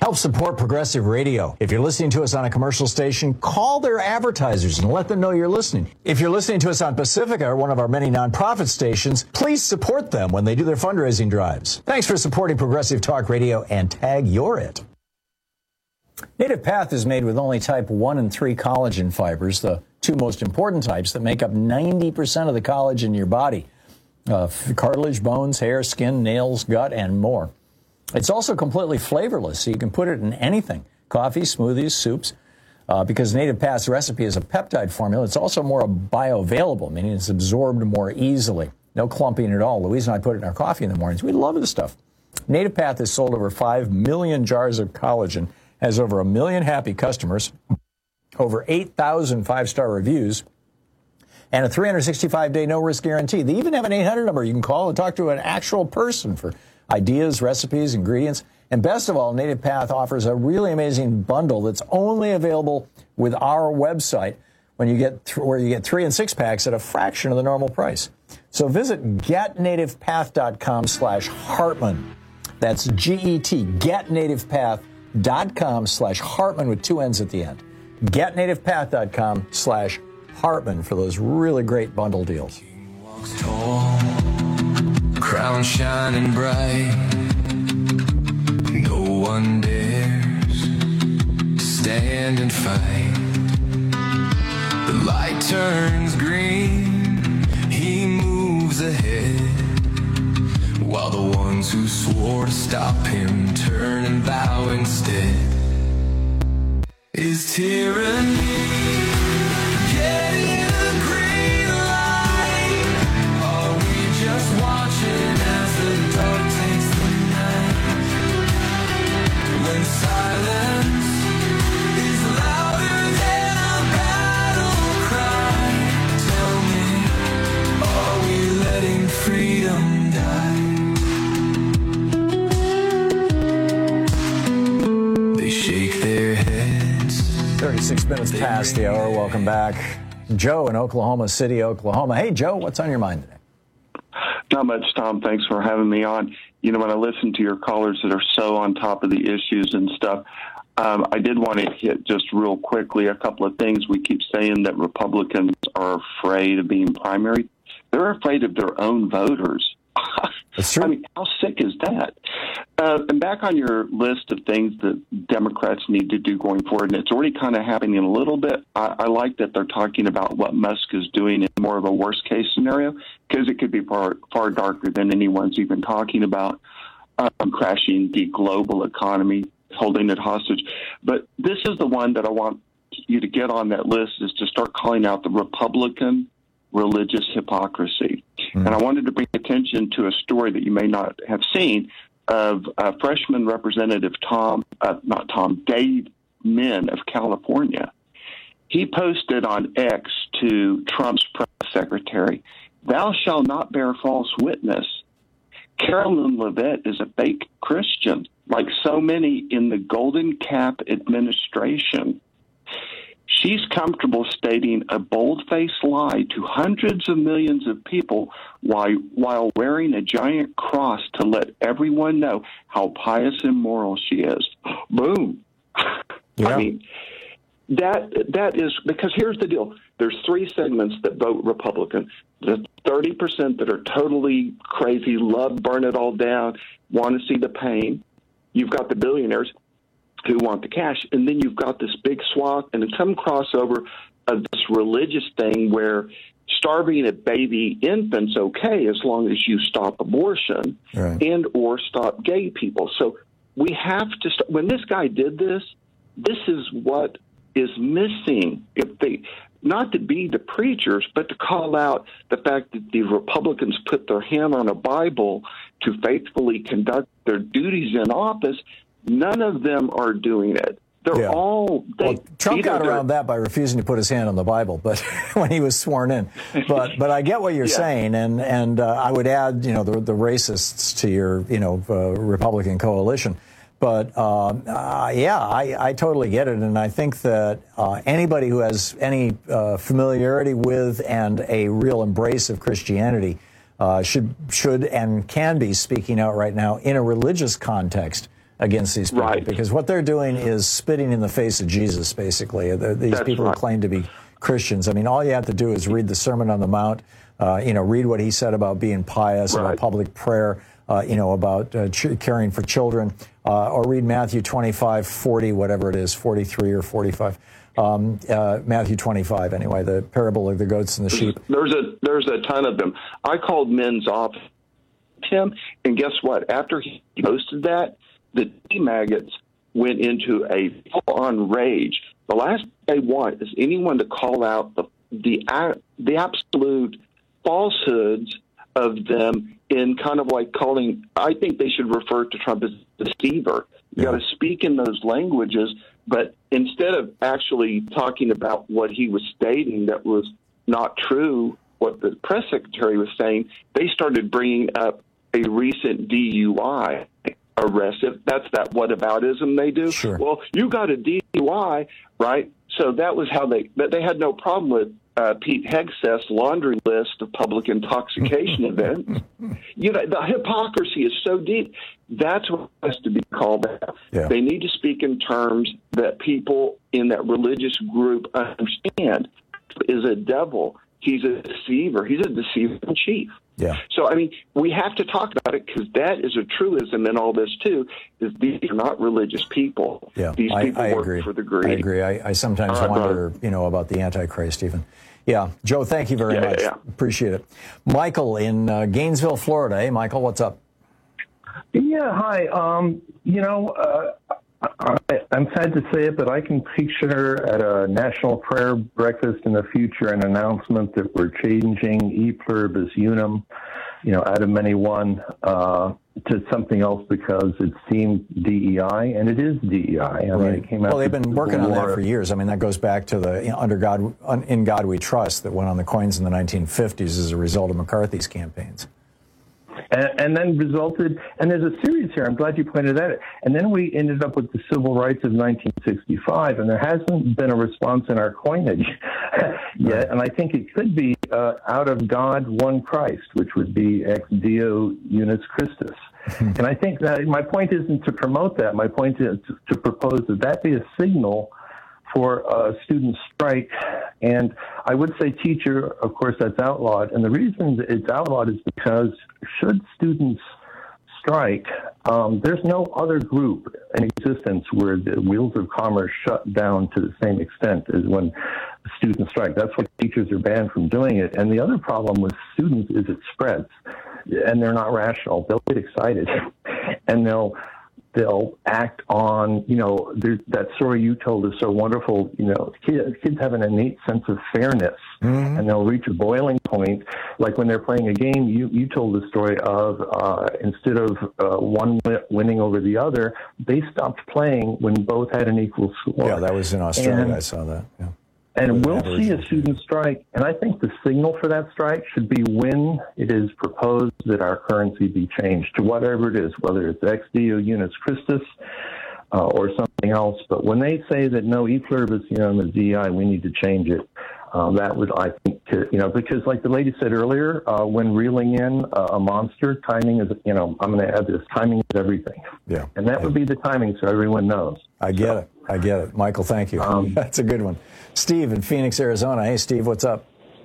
Help support Progressive Radio. If you're listening to us on a commercial station, call their advertisers and let them know you're listening. If you're listening to us on Pacifica, one of our many nonprofit stations, please support them when they do their fundraising drives. Thanks for supporting Progressive Talk Radio, and tag you're it. Native Path is made with only type one and three collagen fibers, the two most important types that make up ninety percent of the collagen in your body. Uh, cartilage, bones, hair, skin, nails, gut, and more. It's also completely flavorless, so you can put it in anything. Coffee, smoothies, soups. Uh, because Native Path's recipe is a peptide formula, it's also more bioavailable, meaning it's absorbed more easily. No clumping at all. Louise and I put it in our coffee in the mornings. We love this stuff. Native Path has sold over five million jars of collagen, has over a million happy customers, over eight thousand five-star reviews, and a three hundred sixty-five day no-risk guarantee. They even have an eight hundred number you can call and talk to an actual person for ideas, recipes, ingredients. And best of all, Native Path offers a really amazing bundle that's only available with our website when you get th- where you get three and six packs at a fraction of the normal price. So visit getnativepath.com slash Hartman. That's G E T, getnativepath.com slash Hartman with two N's at the end. Getnativepath.com slash Hartman for those really great bundle deals. Tall, crown shining bright, no one dares to stand and fight. The light turns green, he moves ahead, while the ones who swore to stop him turn and bow instead. Is tyranny getting a green light? Are we just watching as the dark takes the night? When silence is louder than a battle cry, tell me, are we letting freedom die? They shake their heads. thirty-six minutes past the hour. Welcome back. Joe in Oklahoma City, Oklahoma. Hey, Joe, what's on your mind today? Not much, Tom. Thanks for having me on. You know, when I listen to your callers that are so on top of the issues and stuff, um, I did want to hit just real quickly a couple of things. We keep saying that Republicans are afraid of being primary. They're afraid of their own voters. That's true. I mean, how sick is that? Uh, and back on your list of things that Democrats need to do going forward, and it's already kind of happening a little bit. I, I like that they're talking about what Musk is doing in more of a worst-case scenario, because it could be far, far darker than anyone's even talking about, um, crashing the global economy, holding it hostage. But this is the one that I want you to get on that list, is to start calling out the Republican religious hypocrisy. Mm-hmm. And I wanted to bring attention to a story that you may not have seen of uh, freshman Representative Tom, uh, not Tom, Dave Min of California. He posted on X to Trump's press secretary, "Thou shalt not bear false witness. Carolyn Levitt is a fake Christian, like so many in the Golden Cap administration. She's comfortable stating a bold-faced lie to hundreds of millions of people while, while wearing a giant cross to let everyone know how pious and moral she is." Boom. Yeah. I mean, that that is, because here's the deal. There's three segments that vote Republican. The thirty percent that are totally crazy, love, burn it all down, want to see the pain. You've got the billionaires who want the cash, and then you've got this big swath and some crossover of this religious thing where starving a baby infant's okay as long as you stop abortion, right, and or stop gay people. So we have to st- when this guy did this, this is what is missing. If they, not to be the preachers, but to call out the fact that the Republicans put their hand on a Bible to faithfully conduct their duties in office. None of them are doing it. They're yeah. all... They, well, Trump got around that by refusing to put his hand on the Bible, but when he was sworn in. But but I get what you're yeah. saying, and and uh, I would add, you know, the, the racists to your, you know, uh, Republican coalition. But uh, uh, yeah, I, I totally get it, and I think that uh, anybody who has any uh, familiarity with and a real embrace of Christianity uh, should should and can be speaking out right now in a religious context against these people, right. because what they're doing is spitting in the face of Jesus, basically. They're, these That's people right. who claim to be Christians. I mean, all you have to do is read the Sermon on the Mount, uh, you know, read what he said about being pious, Right. about public prayer, uh, you know, about uh, ch- caring for children, uh, or read Matthew twenty-five, forty, whatever it is, forty-three or forty-five. Um, uh, Matthew twenty-five, anyway, the parable of the goats and the sheep. There's a there's a ton of them. I called men's office, Tim, and guess what? After he posted that, the T maggots went into a full-on rage. The last thing they want is anyone to call out the the the absolute falsehoods of them in kind of like calling. I think they should refer to Trump as a deceiver. You got to speak in those languages, but instead of actually talking about what he was stating that was not true, what the press secretary was saying, they started bringing up a recent D U I arrest. If that's that whataboutism they do. Sure. Well, you got a D U I, right? So that was how they, but they had no problem with uh, Pete Hegseth's laundry list of public intoxication events. You know, the hypocrisy is so deep. That's what has to be called out. Yeah. They need to speak in terms that people in that religious group understand. Is a devil. He's a deceiver. He's a deceiver in chief. Yeah. So, I mean, we have to talk about it because that is a truism in all this, too, is these are not religious people. Yeah, These I, people I work agree. for the greed. I agree. I, I sometimes All right, wonder, brother. you know, about the Antichrist even. Yeah. Joe, thank you very Yeah, much. yeah. Appreciate it. Michael in uh, Gainesville, Florida. Hey, Michael, what's up? Yeah, hi. Um, you know, uh, I, I'm sad to say it, but I can picture at a national prayer breakfast in the future an announcement that we're changing E pluribus unum, you know, out of many one, uh, to something else because it seemed D E I, and it is D E I. I Right. mean, it came out. Well, they've been working on that war. for years. I mean, that goes back to the you know, under God, un, in God We Trust that went on the coins in the nineteen fifties as a result of McCarthy's campaigns. And, and then resulted, and there's a series here, I'm glad you pointed at it, and then we ended up with the civil rights of nineteen sixty-five, and there hasn't been a response in our coinage yet, and I think it could be uh, out of God, one Christ, which would be ex Deo unis Christus. And I think that my point isn't to promote that, my point is to, to propose that that be a signal for a student strike. And I would say teacher, of course, that's outlawed. And the reason it's outlawed is because should students strike, um, there's no other group in existence where the wheels of commerce shut down to the same extent as when students strike. That's why teachers are banned from doing it. And the other problem with students is it spreads, and they're not rational. They'll get excited, and they'll they'll act on, you know, that story you told is so wonderful. You know, kids, kids have an innate sense of fairness, mm-hmm. and they'll reach a boiling point. Like when they're playing a game, you, you told the story of uh, instead of uh, one winning over the other, they stopped playing when both had an equal score. Yeah, that was in Australia. And, I saw that. Yeah. And we'll see a student strike, and I think the signal for that strike should be when it is proposed that our currency be changed to whatever it is, whether it's ex Deo unis Christus uh, or something else. But when they say that no, E pluribus unum is D E I, we need to change it. Uh, that would, I think, to, you know, because like the lady said earlier, uh, when reeling in uh, a monster, timing is, you know, I'm going to add this, timing is everything. Yeah. And that would be the timing so everyone knows. I get so, it. I get it. Michael, thank you. Um, That's a good one. Steve in Phoenix, Arizona. Hey, Steve, what's up?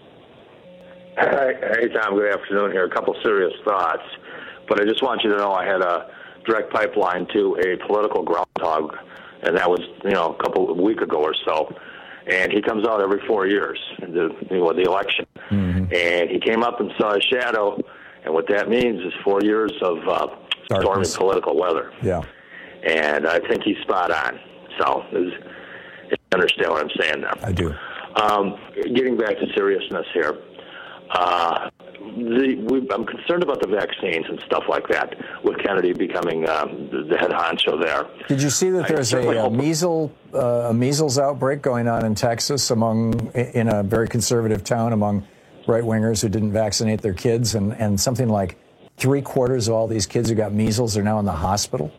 Hey, hey, Tom. Good afternoon here. A couple serious thoughts. But I just want you to know I had a direct pipeline to a political groundhog, and that was, you know, a couple of week ago or so. And he comes out every four years, the, you know, the election. Mm-hmm. And he came up and saw a shadow, and what that means is four years of uh, stormy political weather. Yeah. And I think he's spot on. So, is, you understand what I'm saying there? I do. Um, getting back to seriousness here, uh, the, we, I'm concerned about the vaccines and stuff like that, with Kennedy becoming um, the, the head honcho there. Did you see that there's a, a measles uh, a measles outbreak going on in Texas among in a very conservative town among right wingers who didn't vaccinate their kids, and, and something like three quarters of all these kids who got measles are now in the hospital?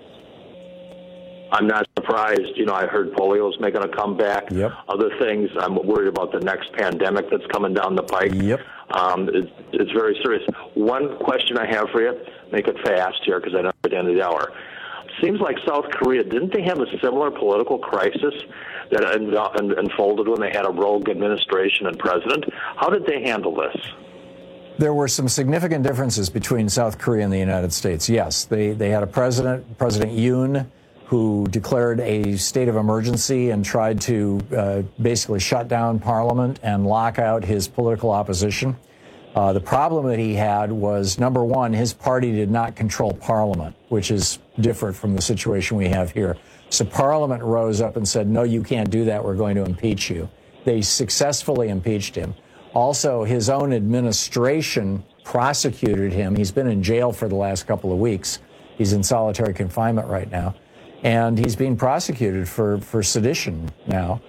I'm not surprised. You know, I heard polio's making a comeback. Yep. Other things, I'm worried about the next pandemic that's coming down the pike. Yep. Um, it's, it's very serious. One question I have for you, make it fast here because I don't know at the end of the hour. seems like South Korea, didn't they have a similar political crisis that unfolded when they had a rogue administration and president? How did they handle this? There were some significant differences between South Korea and the United States. Yes, they, they had a president, President Yoon, who declared a state of emergency and tried to uh, basically shut down Parliament and lock out his political opposition. Uh, the problem that he had was, number one, his party did not control Parliament, which is different from the situation we have here. So Parliament rose up and said, no, you can't do that. We're going to impeach you. They successfully impeached him. Also, his own administration prosecuted him. He's been in jail for the last couple of weeks. He's in solitary confinement right now. And he's being prosecuted for, for sedition now.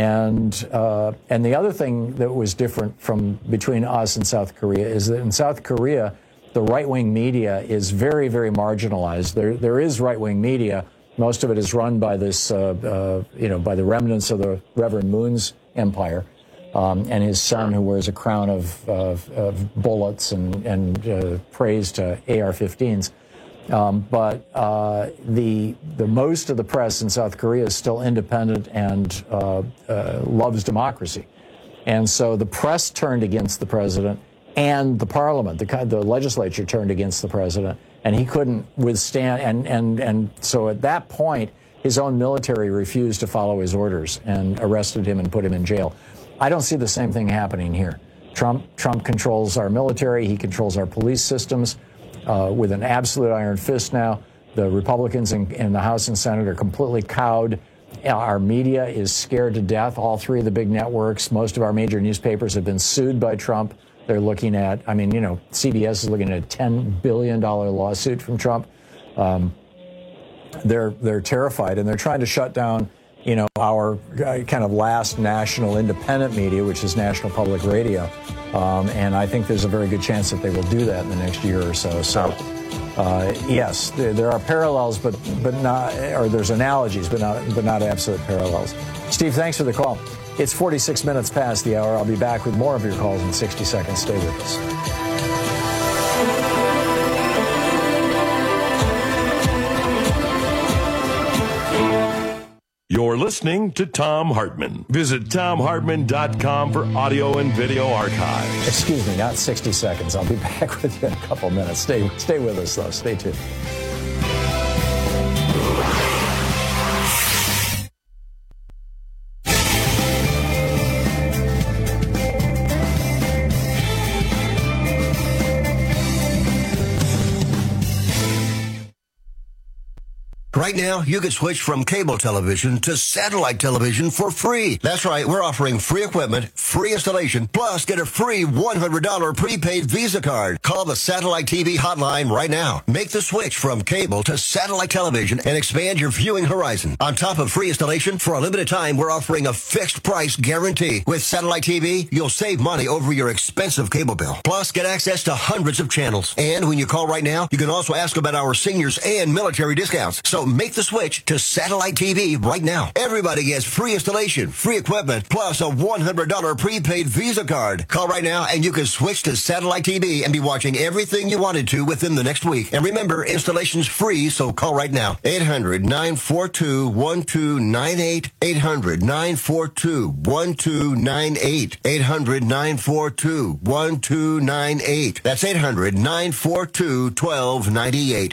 And uh, and the other thing that was different from between us and South Korea is that in South Korea, the right-wing media is very, very marginalized. There there is right-wing media. Most of it is run by this, uh, uh, you know, by the remnants of the Reverend Moon's empire. Um, and his son, who wears a crown of, of, of bullets and, and uh, praise to A R fifteens. Um, but uh, the the most of the press in South Korea is still independent and uh, uh, loves democracy. And so the press turned against the president, and the parliament, the, the legislature turned against the president, and he couldn't withstand. And, and, and so at that point, his own military refused to follow his orders and arrested him and put him in jail. I don't see the same thing happening here. Trump Trump controls our military. He controls our police systems uh, with an absolute iron fist now. The Republicans in, in the House and Senate are completely cowed. Our media is scared to death. All three of the big networks, most of our major newspapers have been sued by Trump. They're looking at, I mean, you know, C B S is looking at a ten billion dollars lawsuit from Trump. Um, they're they're terrified, and they're trying to shut down, you know, our uh, kind of last national independent media, which is National Public Radio. Um, and I think there's a very good chance that they will do that in the next year or so. So, uh, yes, there, there are parallels, but but not, or there's analogies, but not but not absolute parallels. Steve, thanks for the call. It's forty-six minutes past the hour. I'll be back with more of your calls in sixty seconds. Stay with us. You're listening to Thom Hartmann. Visit Thom Hartmann dot com for audio and video archives. Excuse me, not sixty seconds. I'll be back with you in a couple minutes. Stay, stay with us, though. Stay tuned. Right now, you can switch from cable television to satellite television for free. That's right, we're offering free equipment, free installation, plus get a free one hundred dollars prepaid Visa card. Call the Satellite T V hotline right now. Make the switch from cable to satellite television and expand your viewing horizon. On top of free installation, for a limited time, we're offering a fixed price guarantee. With Satellite T V, you'll save money over your expensive cable bill. Plus, get access to hundreds of channels. And when you call right now, you can also ask about our seniors and military discounts. So make the switch to Satellite T V right now. Everybody gets free installation, free equipment, plus a one hundred dollars prepaid Visa card. Call right now and you can switch to Satellite T V and be watching everything you wanted to within the next week. And remember, installation's free, so call right now. eight hundred, nine four two, one two nine eight. eight hundred, nine four two, one two nine eight. eight hundred, nine four two, one two nine eight. That's eight hundred, nine four two, one two nine eight.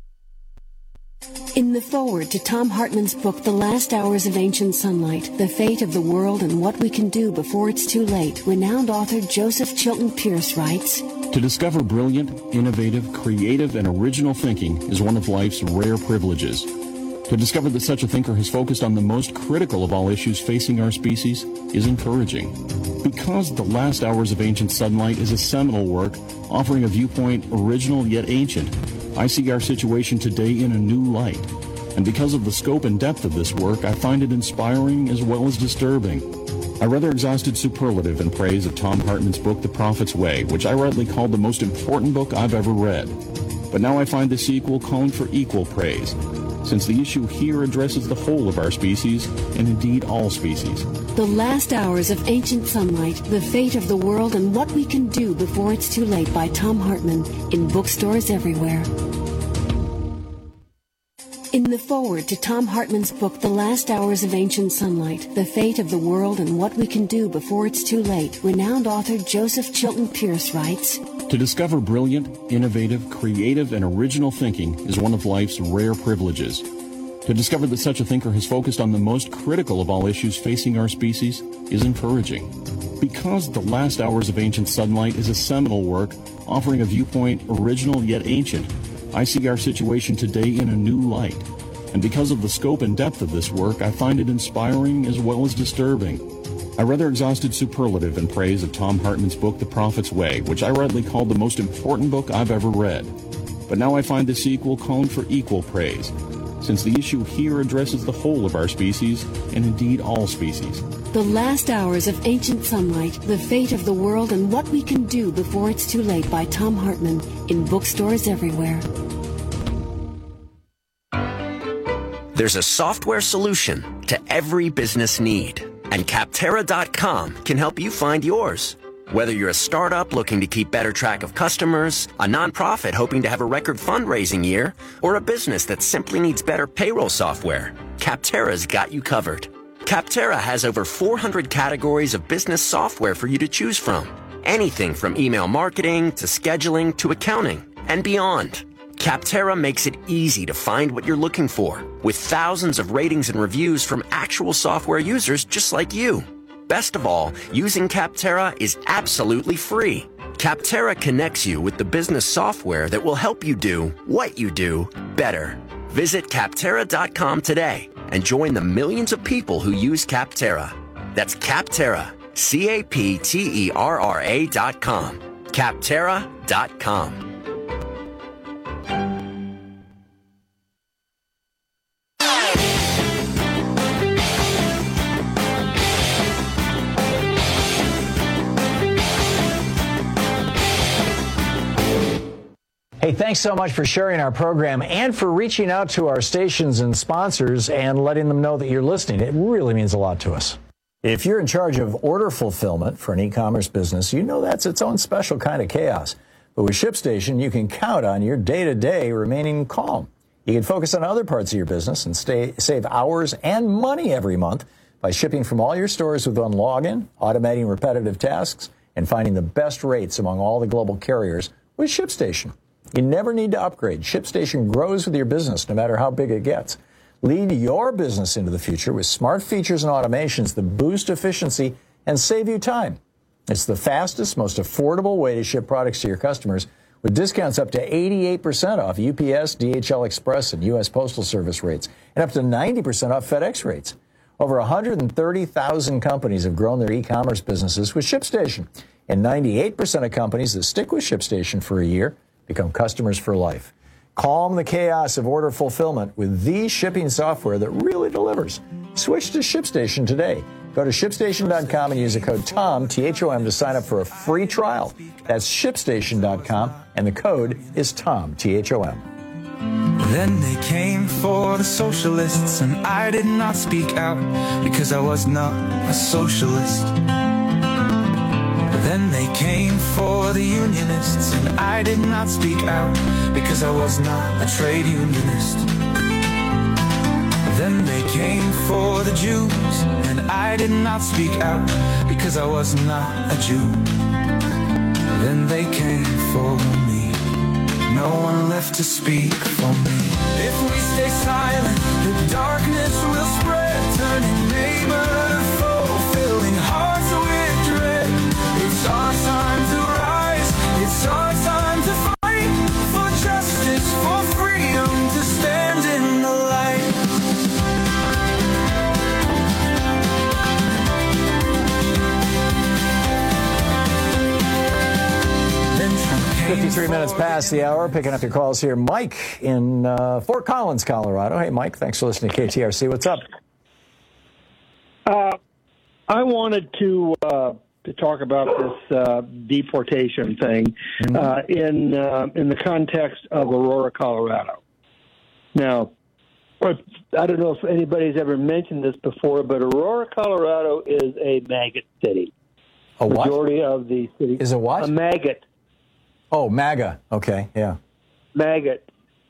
In the foreword to Thom Hartmann's book, The Last Hours of Ancient Sunlight, The Fate of the World and What We Can Do Before It's Too Late, renowned author Joseph Chilton Pearce writes, To discover brilliant, innovative, creative, and original thinking is one of life's rare privileges. To discover that such a thinker has focused on the most critical of all issues facing our species is encouraging. Because The Last Hours of Ancient Sunlight is a seminal work offering a viewpoint original yet ancient, I see our situation today in a new light. And because of the scope and depth of this work, I find it inspiring as well as disturbing. I rather exhausted superlative in praise of Thom Hartmann's book, The Prophet's Way, which I rightly called the most important book I've ever read. But now I find the sequel calling for equal praise, since the issue here addresses the whole of our species, and indeed all species. The Last Hours of Ancient Sunlight, The Fate of the World and What We Can Do Before It's Too Late by Thom Hartmann, in bookstores everywhere. In the foreword to Tom Hartman's book, The Last Hours of Ancient Sunlight, The Fate of the World and What We Can Do Before It's Too Late, renowned author Joseph Chilton Pierce writes, To discover brilliant, innovative, creative, and original thinking is one of life's rare privileges. To discover that such a thinker has focused on the most critical of all issues facing our species is encouraging. Because The Last Hours of Ancient Sunlight is a seminal work offering a viewpoint original yet ancient, I see our situation today in a new light. And because of the scope and depth of this work, I find it inspiring as well as disturbing. I rather exhausted superlative in praise of Tom Hartman's book, The Prophet's Way, which I rightly called the most important book I've ever read. But now I find the sequel calling for equal praise, since the issue here addresses the whole of our species, and indeed all species. The Last Hours of Ancient Sunlight, The Fate of the World and What We Can Do Before It's Too Late by Tom Hartman, in bookstores everywhere. There's a software solution to every business need, and Capterra dot com can help you find yours. Whether you're a startup looking to keep better track of customers, a nonprofit hoping to have a record fundraising year, or a business that simply needs better payroll software, Capterra's got you covered. Capterra has over four hundred categories of business software for you to choose from. Anything from email marketing to scheduling to accounting and beyond. Capterra makes it easy to find what you're looking for, with thousands of ratings and reviews from actual software users just like you. Best of all, using Capterra is absolutely free. Capterra connects you with the business software that will help you do what you do better. Visit Capterra dot com today and join the millions of people who use Capterra. That's Capterra, C A P T E R R A dot com. Capterra dot com. Hey, thanks so much for sharing our program and for reaching out to our stations and sponsors and letting them know that you're listening. It really means a lot to us. If you're in charge of order fulfillment for an e-commerce business, you know that's its own special kind of chaos. But with ShipStation, you can count on your day-to-day remaining calm. You can focus on other parts of your business and stay, save hours and money every month by shipping from all your stores with one login, automating repetitive tasks, and finding the best rates among all the global carriers with ShipStation. You never need to upgrade. ShipStation grows with your business no matter how big it gets. Lead your business into the future with smart features and automations that boost efficiency and save you time. It's the fastest, most affordable way to ship products to your customers with discounts up to eighty-eight percent off U P S, D H L Express, and U S Postal Service rates, and up to ninety percent off FedEx rates. Over one hundred thirty thousand companies have grown their e-commerce businesses with ShipStation, and ninety-eight percent of companies that stick with ShipStation for a year become customers for life. Calm the chaos of order fulfillment with the shipping software that really delivers. Switch to ShipStation today. Go to ShipStation dot com and use the code TOM, T H O M, to sign up for a free trial. That's ShipStation dot com, and the code is TOM, T H O M. Then they came for the socialists, and I did not speak out because I was not a socialist. Then they came for the unionists, and I did not speak out because I was not a trade unionist. Then they came for the Jews, and I did not speak out because I was not a Jew. Then they came for me, no one left to speak for me. If we stay silent, the darkness will spread, turning neighbor to foe, filling hearts with dread. It's our time to rise, it's our time to fight for justice, for freedom, to stand in the light. fifty-three minutes past the hour, picking up your calls here. Mike in uh, Fort Collins, Colorado. Hey, Mike, thanks for listening to K T R C. What's up? Uh, I wanted to... Uh, to talk about this uh, deportation thing uh, in uh, in the context of Aurora, Colorado. Now, I don't know if anybody's ever mentioned this before, but Aurora, Colorado is a maggot city. A what? Majority of the city is a what? A maggot. Oh, MAGA. Okay, yeah. Maggot.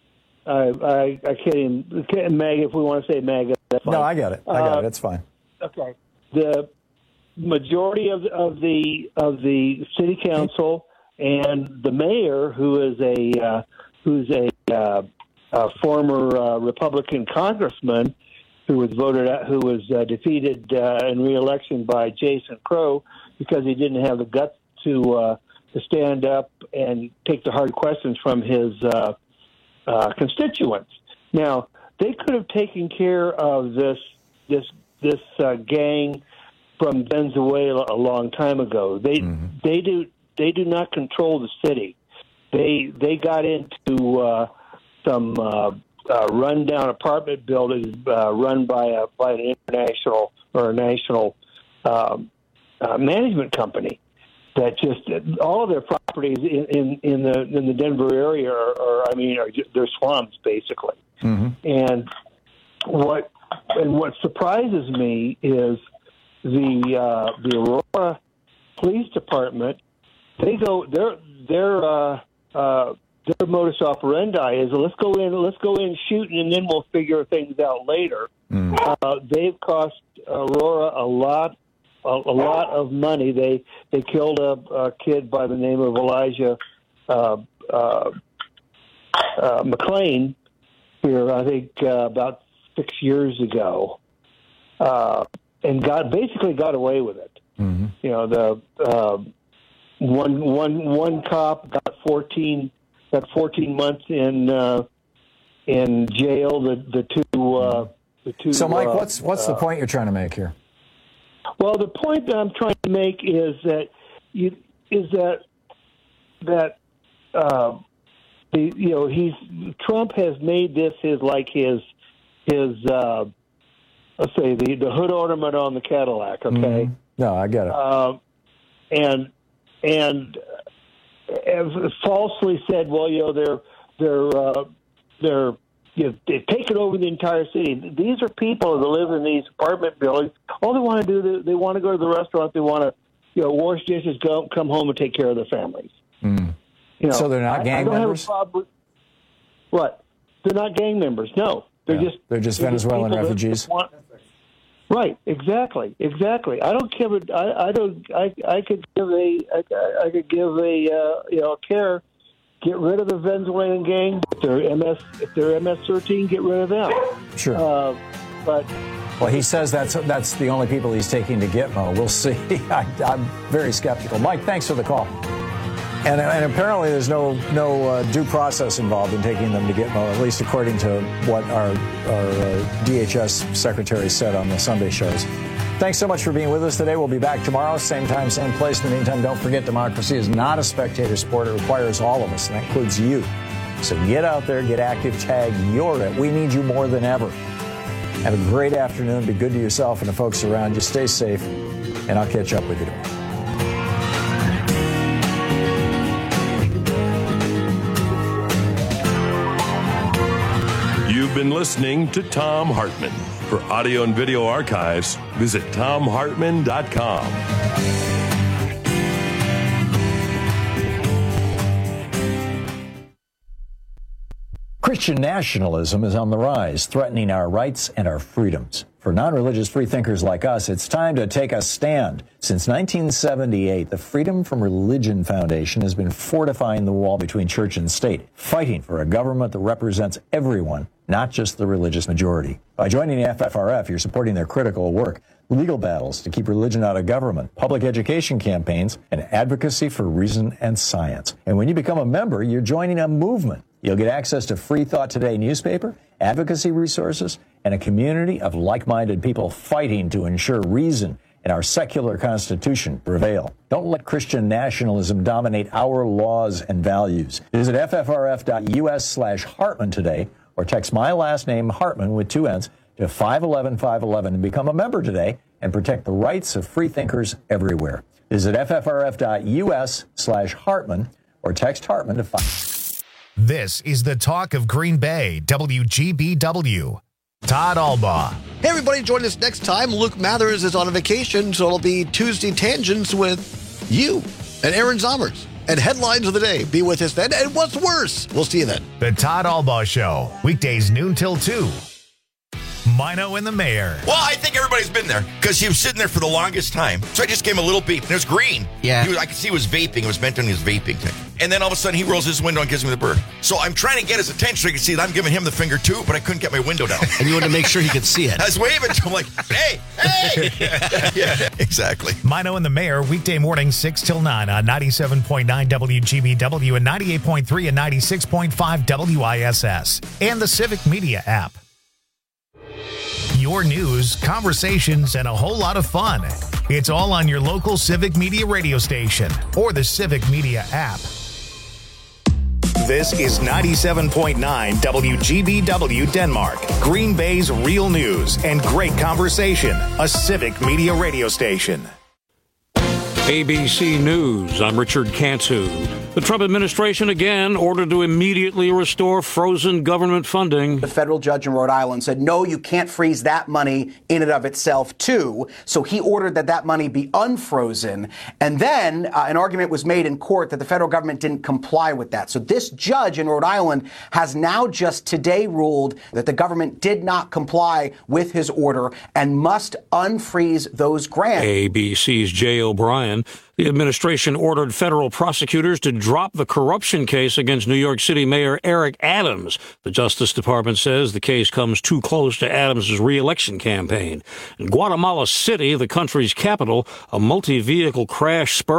I, I, I can't even, can't, MAGA, if we want to say MAGA, that's fine. No, I got it. I got uh, it. It's fine. Okay. The majority of, of the of the city council and the mayor, who is a uh, who's a, uh, a former uh, Republican congressman who was voted out, who was uh, defeated uh, in re-election by Jason Crow because he didn't have the guts to uh, to stand up and take the hard questions from his uh, uh, constituents. Now, they could have taken care of this this this uh, gang from Venezuela a long time ago. They mm-hmm. they do they do not control the city. They they got into uh, some uh, uh, rundown apartment buildings uh, run by a by an international or a national um, uh, management company that just all of their properties in, in, in the in the Denver area are, are I mean are just, they're slums basically. Mm-hmm. And what and what surprises me is the uh, the Aurora Police Department. They go their their uh, uh, their modus operandi is let's go in let's go in shooting and then we'll figure things out later. Mm. Uh, they've cost Aurora a lot a, a lot of money. They they killed a, a kid by the name of Elijah uh, uh, uh, McLean here, I think uh, about six years ago, uh, and got basically got away with it. Mm-hmm. You know, the uh, one one one cop got fourteen got fourteen months in uh, in jail. The the two uh, the two. So, Mike, uh, what's what's uh, the point you're trying to make here? Well, the point that I'm trying to make is that you is that that. Uh, The, you know, he's Trump has made this his like his his uh, let's say the, the hood ornament on the Cadillac. Okay, Mm-hmm. No, I get it. uh, and and uh, falsely said, well, you know, they're they're uh, they're you know, they've taken over the entire city. These are people that live in these apartment buildings. All they want to do, they, they want to go to the restaurant. They want to, you know, wash dishes, go come home and take care of their families. Mm. You know, so they're not gang I, I don't members? Have a problem with, what? They're not gang members. No, they're Yeah. just They're just they're Venezuelan people that refugees. want- right. Exactly. Exactly. I don't give a. I, I don't. I. I could give a. I, I could give a. Uh, you know, care. Get rid of the Venezuelan gang. If they're M S. If they're M S thirteen, get rid of them. Sure. Uh, but. Well, he says that's that's the only people he's taking to Gitmo. We'll see. I, I'm very skeptical. Mike, thanks for the call. And, and apparently there's no no uh, due process involved in taking them to Gitmo, at least according to what our, our uh, D H S secretary said on the Sunday shows. Thanks so much for being with us today. We'll be back tomorrow, same time, same place. In the meantime, don't forget, democracy is not a spectator sport. It requires all of us, and that includes you. So get out there, get active, tag your it. We need you more than ever. Have a great afternoon. Be good to yourself and the folks around you. Stay safe, and I'll catch up with you tomorrow. You've been listening to Thom Hartmann. For audio and video archives, visit thom hartmann dot com. Christian nationalism is on the rise, threatening our rights and our freedoms. For non-religious freethinkers like us, it's time to take a stand. Since nineteen seventy-eight, the Freedom from Religion Foundation has been fortifying the wall between church and state, fighting for a government that represents everyone, not just the religious majority. By joining the F F R F, you're supporting their critical work, legal battles to keep religion out of government, public education campaigns, and advocacy for reason and science. And when you become a member, you're joining a movement. You'll get access to Free Thought Today newspaper, advocacy resources, and a community of like-minded people fighting to ensure reason and our secular constitution prevail. Don't let Christian nationalism dominate our laws and values. Visit ffrf.us slash Hartman today, or text my last name, Hartman, with two N's, to five one one five one one and become a member today and protect the rights of freethinkers everywhere. Visit ffrf.us slash Hartman, or text Hartman to five. This is the talk of Green Bay, W G B W. Todd Albaugh. Hey, everybody, join us next time. Luke Mathers is on a vacation, so it'll be Tuesday Tangents with you and Aaron Zommers. and headlines of the day. Be with us then. And what's worse? We'll see you then. The Todd Albaugh Show, weekdays noon till two. Mino and the Mayor. Well, I think everybody's been there because he was sitting there for the longest time. So I just gave him a little beep, and it was green. Yeah. He was, I could see he was vaping. It was venting his vaping thing. And then all of a sudden, he rolls his window and gives me the bird. So I'm trying to get his attention so he can see that I'm giving him the finger too, but I couldn't get my window down. And you wanted to make sure he could see it. I was waving to him like, hey, hey. Yeah, exactly. Mino and the Mayor, weekday morning, six till nine on ninety-seven point nine W G B W and ninety-eight point three and ninety-six point five W I S S. And the Civic Media app. Your news, conversations, and a whole lot of fun. It's all on your local Civic Media radio station or the Civic Media app. This is ninety-seven point nine W G B W Denmark, Green Bay's real news and great conversation, a Civic Media radio station. A B C News, I'm Richard Cantu. The Trump administration again ordered to immediately restore frozen government funding. The federal judge in Rhode Island said, no, you can't freeze that money in and of itself, too. So he ordered that that money be unfrozen. And then uh, an argument was made in court that the federal government didn't comply with that. So this judge in Rhode Island has now just today ruled that the government did not comply with his order and must unfreeze those grants. A B C's Jay O'Brien. The administration ordered federal prosecutors to drop the corruption case against New York City Mayor Eric Adams. The Justice Department says the case comes too close to Adams' re-election campaign. In Guatemala City, the country's capital, a multi-vehicle crash spurred